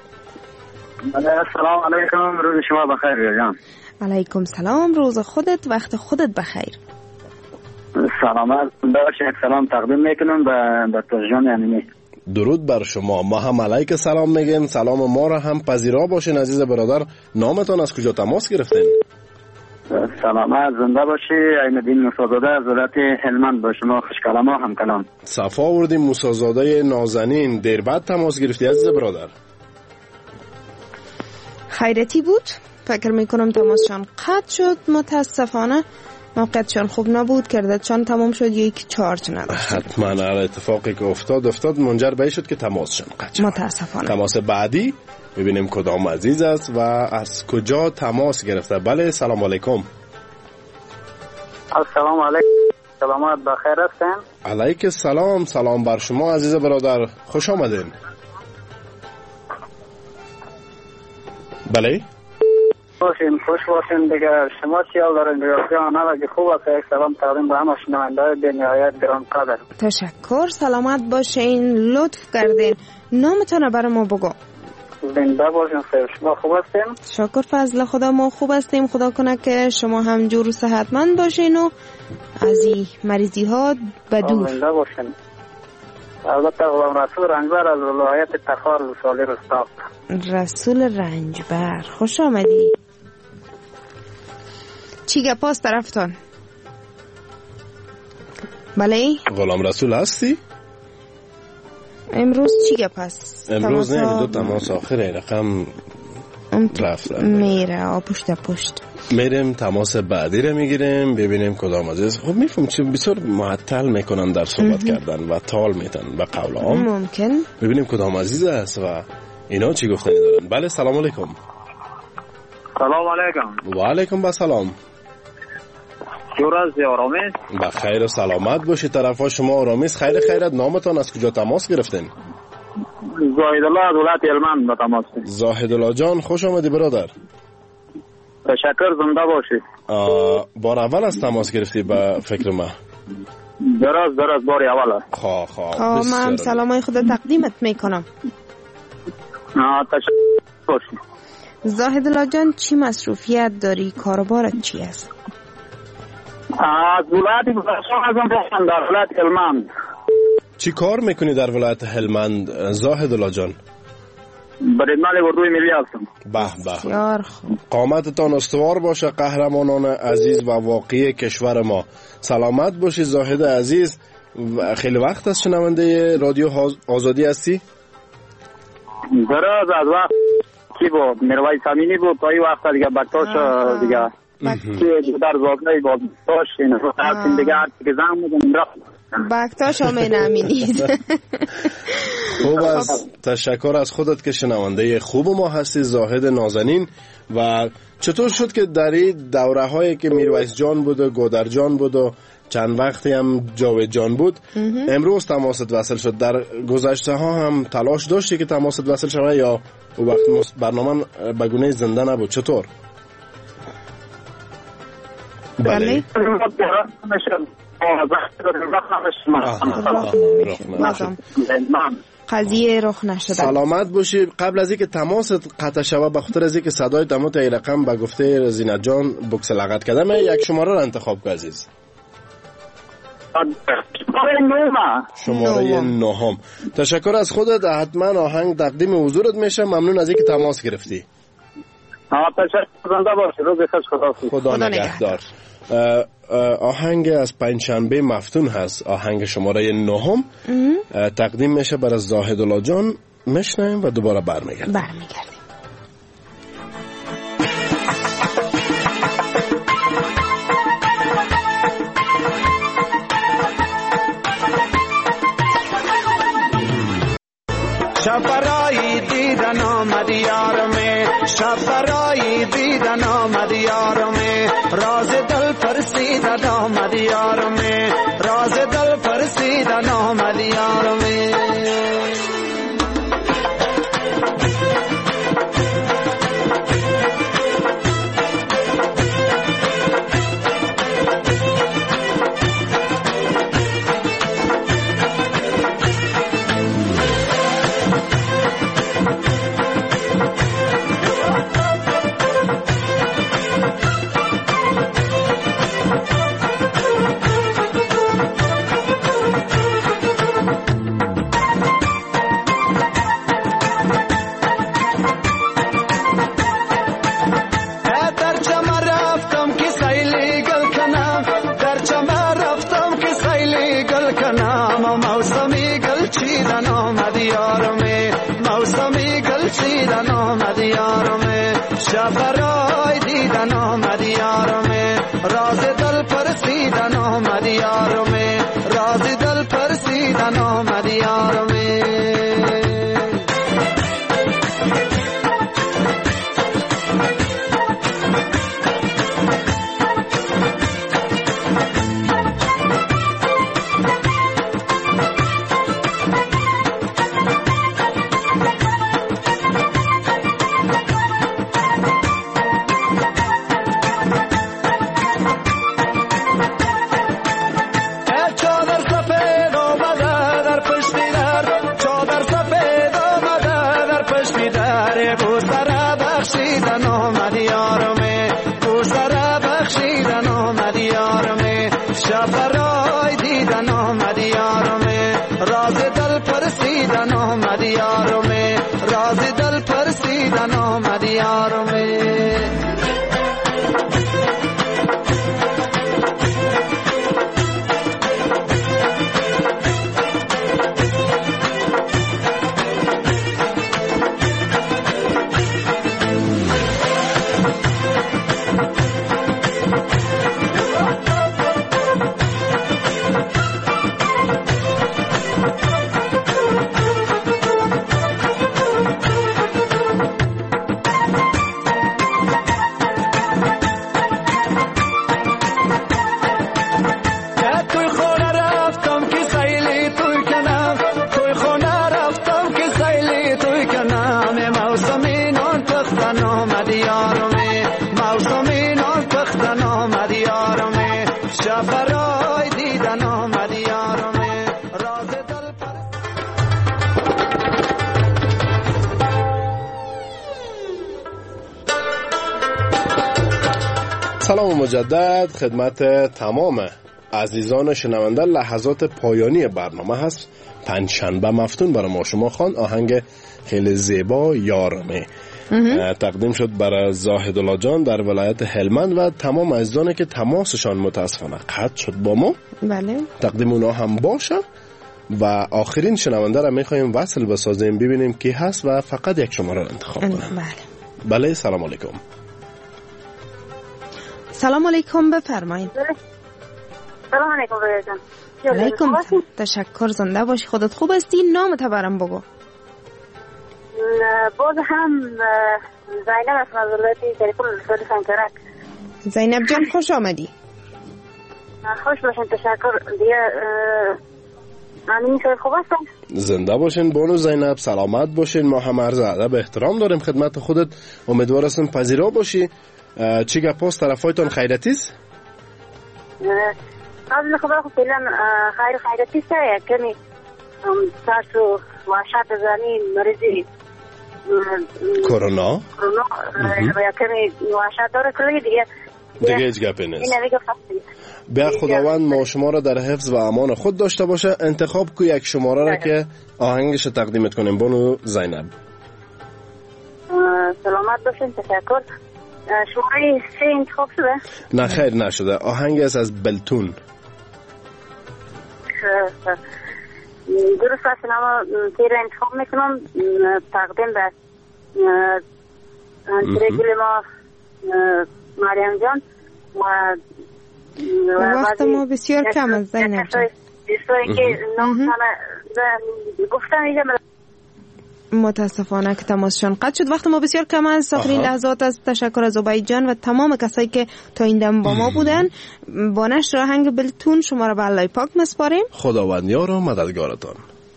سلام علیکم، روز شما بخیر جان. علیکم سلام، روز خودت وقت خودت بخیر. سلامت باش، یک سلام تقدیم میکنم به دکتر جان امینی. درود بر شما. ما هم علیک سلام میگیم. سلام ما را هم پذیرا باشین عزیز برادر. نامتان از کجا تماس گرفتین؟ سلامت زنده باشی. عینالدین موسی‌زاده از ولایت هلمند با شما خوشکلام هم کلام. صفا آوردیم. موسی‌زاده نازنین، دیر بعد تماس گرفتی عزیز برادر؟ خیرتی بود. فکر میکنم تماسشان قطع شد. متاسفانه موقعیتشان خوب نبود، کردتشان تمام شد، یک چارج نداشت. حتما هر اتفاقی که افتاد افتاد منجر به این شد که تماسشان قطع شد. متاسفانه. تماس بعدی ببینیم کدام عزیز است و از کجا تماس گرفته. بله سلام علیکم. السلام علیکم. سلامت بخیر هستین؟ علیک سلام. سلام بر شما عزیز برادر، خوش آمدین. بله باشین، خوش باشین دیگه. شما چی حال دارین دیگه؟ جان اگه خوب است یک سلام تقدیم به همه شنونده‌های بی‌نهایت گرانقدر. تشکر. سلامت باشین، لطف کردین. نامتون برای ما بگو. زنده باشین. خیر شما خوب هستین؟ شکر فضل خدا ما خوب هستیم. خدا کنه که شما هم جور و صحتمند باشین و از این مریضی ها بدور. زنده باشین. البته غلام رسول رنجبر از ولایت تخار سالی رستاق. رسول رنجبر خوش آمدی. چی گپاست طرفتان؟ بله غلام رسول هستی؟ امروز چی گپ است؟ امروز نه، دو تماس آخره رقم رفت میره پشت پشت میریم تماس بعدی رو میگیریم ببینیم کدام عزیز. خب میفهم چه بسیار معطل میکنن در صحبت کردن و تال میتن به قول عام. ممکن ببینیم کدام عزیز است و اینا چی گفتنی دارن. بله سلام علیکم. سلام علیکم. و علیکم با سلام. جور از آرامیز؟ بخیر و سلامت باشی. طرفا شما آرامیز؟ خیر خیرت. نامتان از کجا تماس گرفتین؟ زاهد الله از ولایت هلمند با تماس. زاهد الله جان خوش آمدی برادر. تشکر. زنده باشی. بار اول از تماس گرفتی به فکر ما؟ دراز دراز بار اول. خواه خواه خواه من سلامای خدا تقدیمت میکنم. تشکر باشی. زاهد الله جان چی مصروفیت داری؟ کاربارت چی است؟ از ولایت هلمند در ولایت هلمند. چی کار میکنی در ولایت هلمند زاهد الله جان؟ برنامه اردوی ملی هستم. به به. قامتتان استوار باشه قهرمانان عزیز و واقعی کشور ما. سلامت باشی زاهد عزیز. خیلی وقت از شنونده رادیو آزادی هستی؟ دراز از وقت کی بود؟ میرویس امینی بود تا این وقت دیگه بکتاش دیگه که در زاده باز داشت این رو هستیم دیگه هر که زن بودم رفت بکتاش همین امینید. خوب است. تشکر از خودت که شنونده خوب ما هستی زاهد نازنین. و چطور شد که در این دوره هایی که میرویس جان بود و گودر جان بود و چند وقتی هم جاوید جان بود امروز تماست وصل شد؟ در گذشته ها هم تلاش داشتی که تماست وصل شد یا او وقت برنامه به گونه زنده نبود؟ چطور؟ بله قضیه رخ نشده. سلامت باشی. قبل از اینکه تماست قطع شود به خاطر از اینکه صدای دموت ای رقم به گفته زینت جان بوکس لغت کرده من یک شماره را انتخاب کن عزیز. شماره نهم. تشکر از خودت. حتما آهنگ تقدیم حضورت میشه. ممنون از اینکه تماس گرفتی. تشکر. زنده باشی. روز خوش. خدا نگهدار. آهنگ از پنجشنبه مفتون هست. آهنگ شماره نهم تقدیم میشه برای زاهد الله جان. میشنیم و دوباره برمیگردیم. برمیگردیم. شب برای دیدن آمد یارمه، شب برای دیدن آمد یارمه، راز دل پرسیدن آمد یارمه، راز دل پرسیدن آمد یارمه. یارمه موسمی گل چیدن آمد یارمه شفرای دیدن آمد یارمه راز دل پرسیدن آمد یارمه راز دل پرسیدن آمد یارمه شفرای دیدن آمد یارمه راز دل پرسیدن آمد یارمه راز دل پرسیدن آمد یارمه شفرای دیدن آمد یارمه راز دل سلام مجدد خدمت تمام عزیزان شنونده. لحظات پایانی برنامه هست. پنجشنبه مفتون برای ما شما خوان آهنگ خیلی زیبا یارمه تقدیم شد برای زاهد الله جان در ولایت هلمند و تمام عزیزانی که تماسشان متاسفانه قطع شد با ما. بله تقدیم اونا هم باشه و آخرین شنونده را میخوایم وصل بسازیم ببینیم کی هست و فقط یک شماره را انتخاب کنیم. بله بله سلام علیکم. سلام علیکم بفرمایید. سلام علیکم برادرم. علیکم تشکر زنده باشی. خودت خوب هستی؟ نامت برام بگو. باز هم زینب از مزالتی تلیفون رسول سنکرک. زینب جان خوش آمدی. خوش باشین تشکر. دیگه معنی خوب هستم. زنده باشین بانو زینب، سلامت باشین. ما هم عرض ادب احترام داریم خدمت خودت. امیدوار هستم پذیرا باشی. چی گپاست طرفایتان خیرتیست؟ قبل خدا خب فعلا خیر خیرتیست. کمی ترس و وحشت زنی مریضی کرونا کرونا یا کمی وحشت داره کلی دیگه دیگه هیچ گپی نیست. بیا خداوند ما شما را در حفظ و امان خود داشته باشه. انتخاب کو یک شماره را که آهنگش تقدیمت کنیم بانو زینب. سلامت باشین تشکر. شماره سه انتخاب شده؟ نه خیر نشده. آهنگ است از بلتون. درست است. اما تیر انتخاب میکنم تقدیم به ترگل ما مریم جان و وقت ما بسیار کم است زینب جان. دوستایی که نام گفتم اینجا متاسفانه که تماسشان قطع شد. وقت ما بسیار کم است. آخرین لحظات است. تشکر از عبید جان و تمام کسایی که تا این دم با ما بودن. با نشر آهنگ بلتون شما را به الله پاک مسپاریم. خداوند یار و مددگارتان.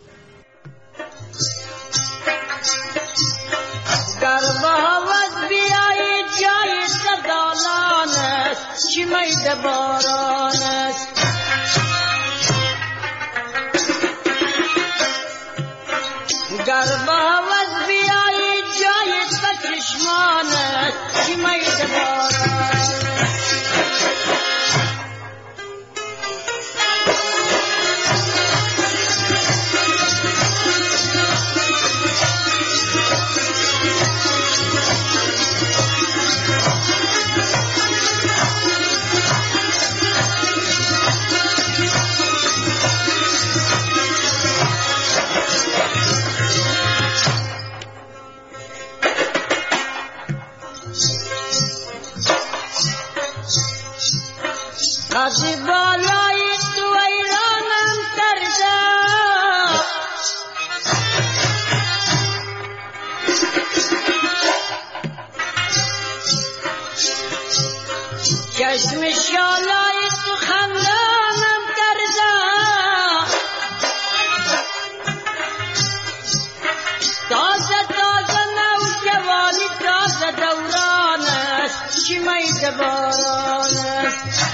گرباوت بیایی جای دالانست چی میده بارانست گرباوت بیایی جای چشمانست چی میده بارانست باران است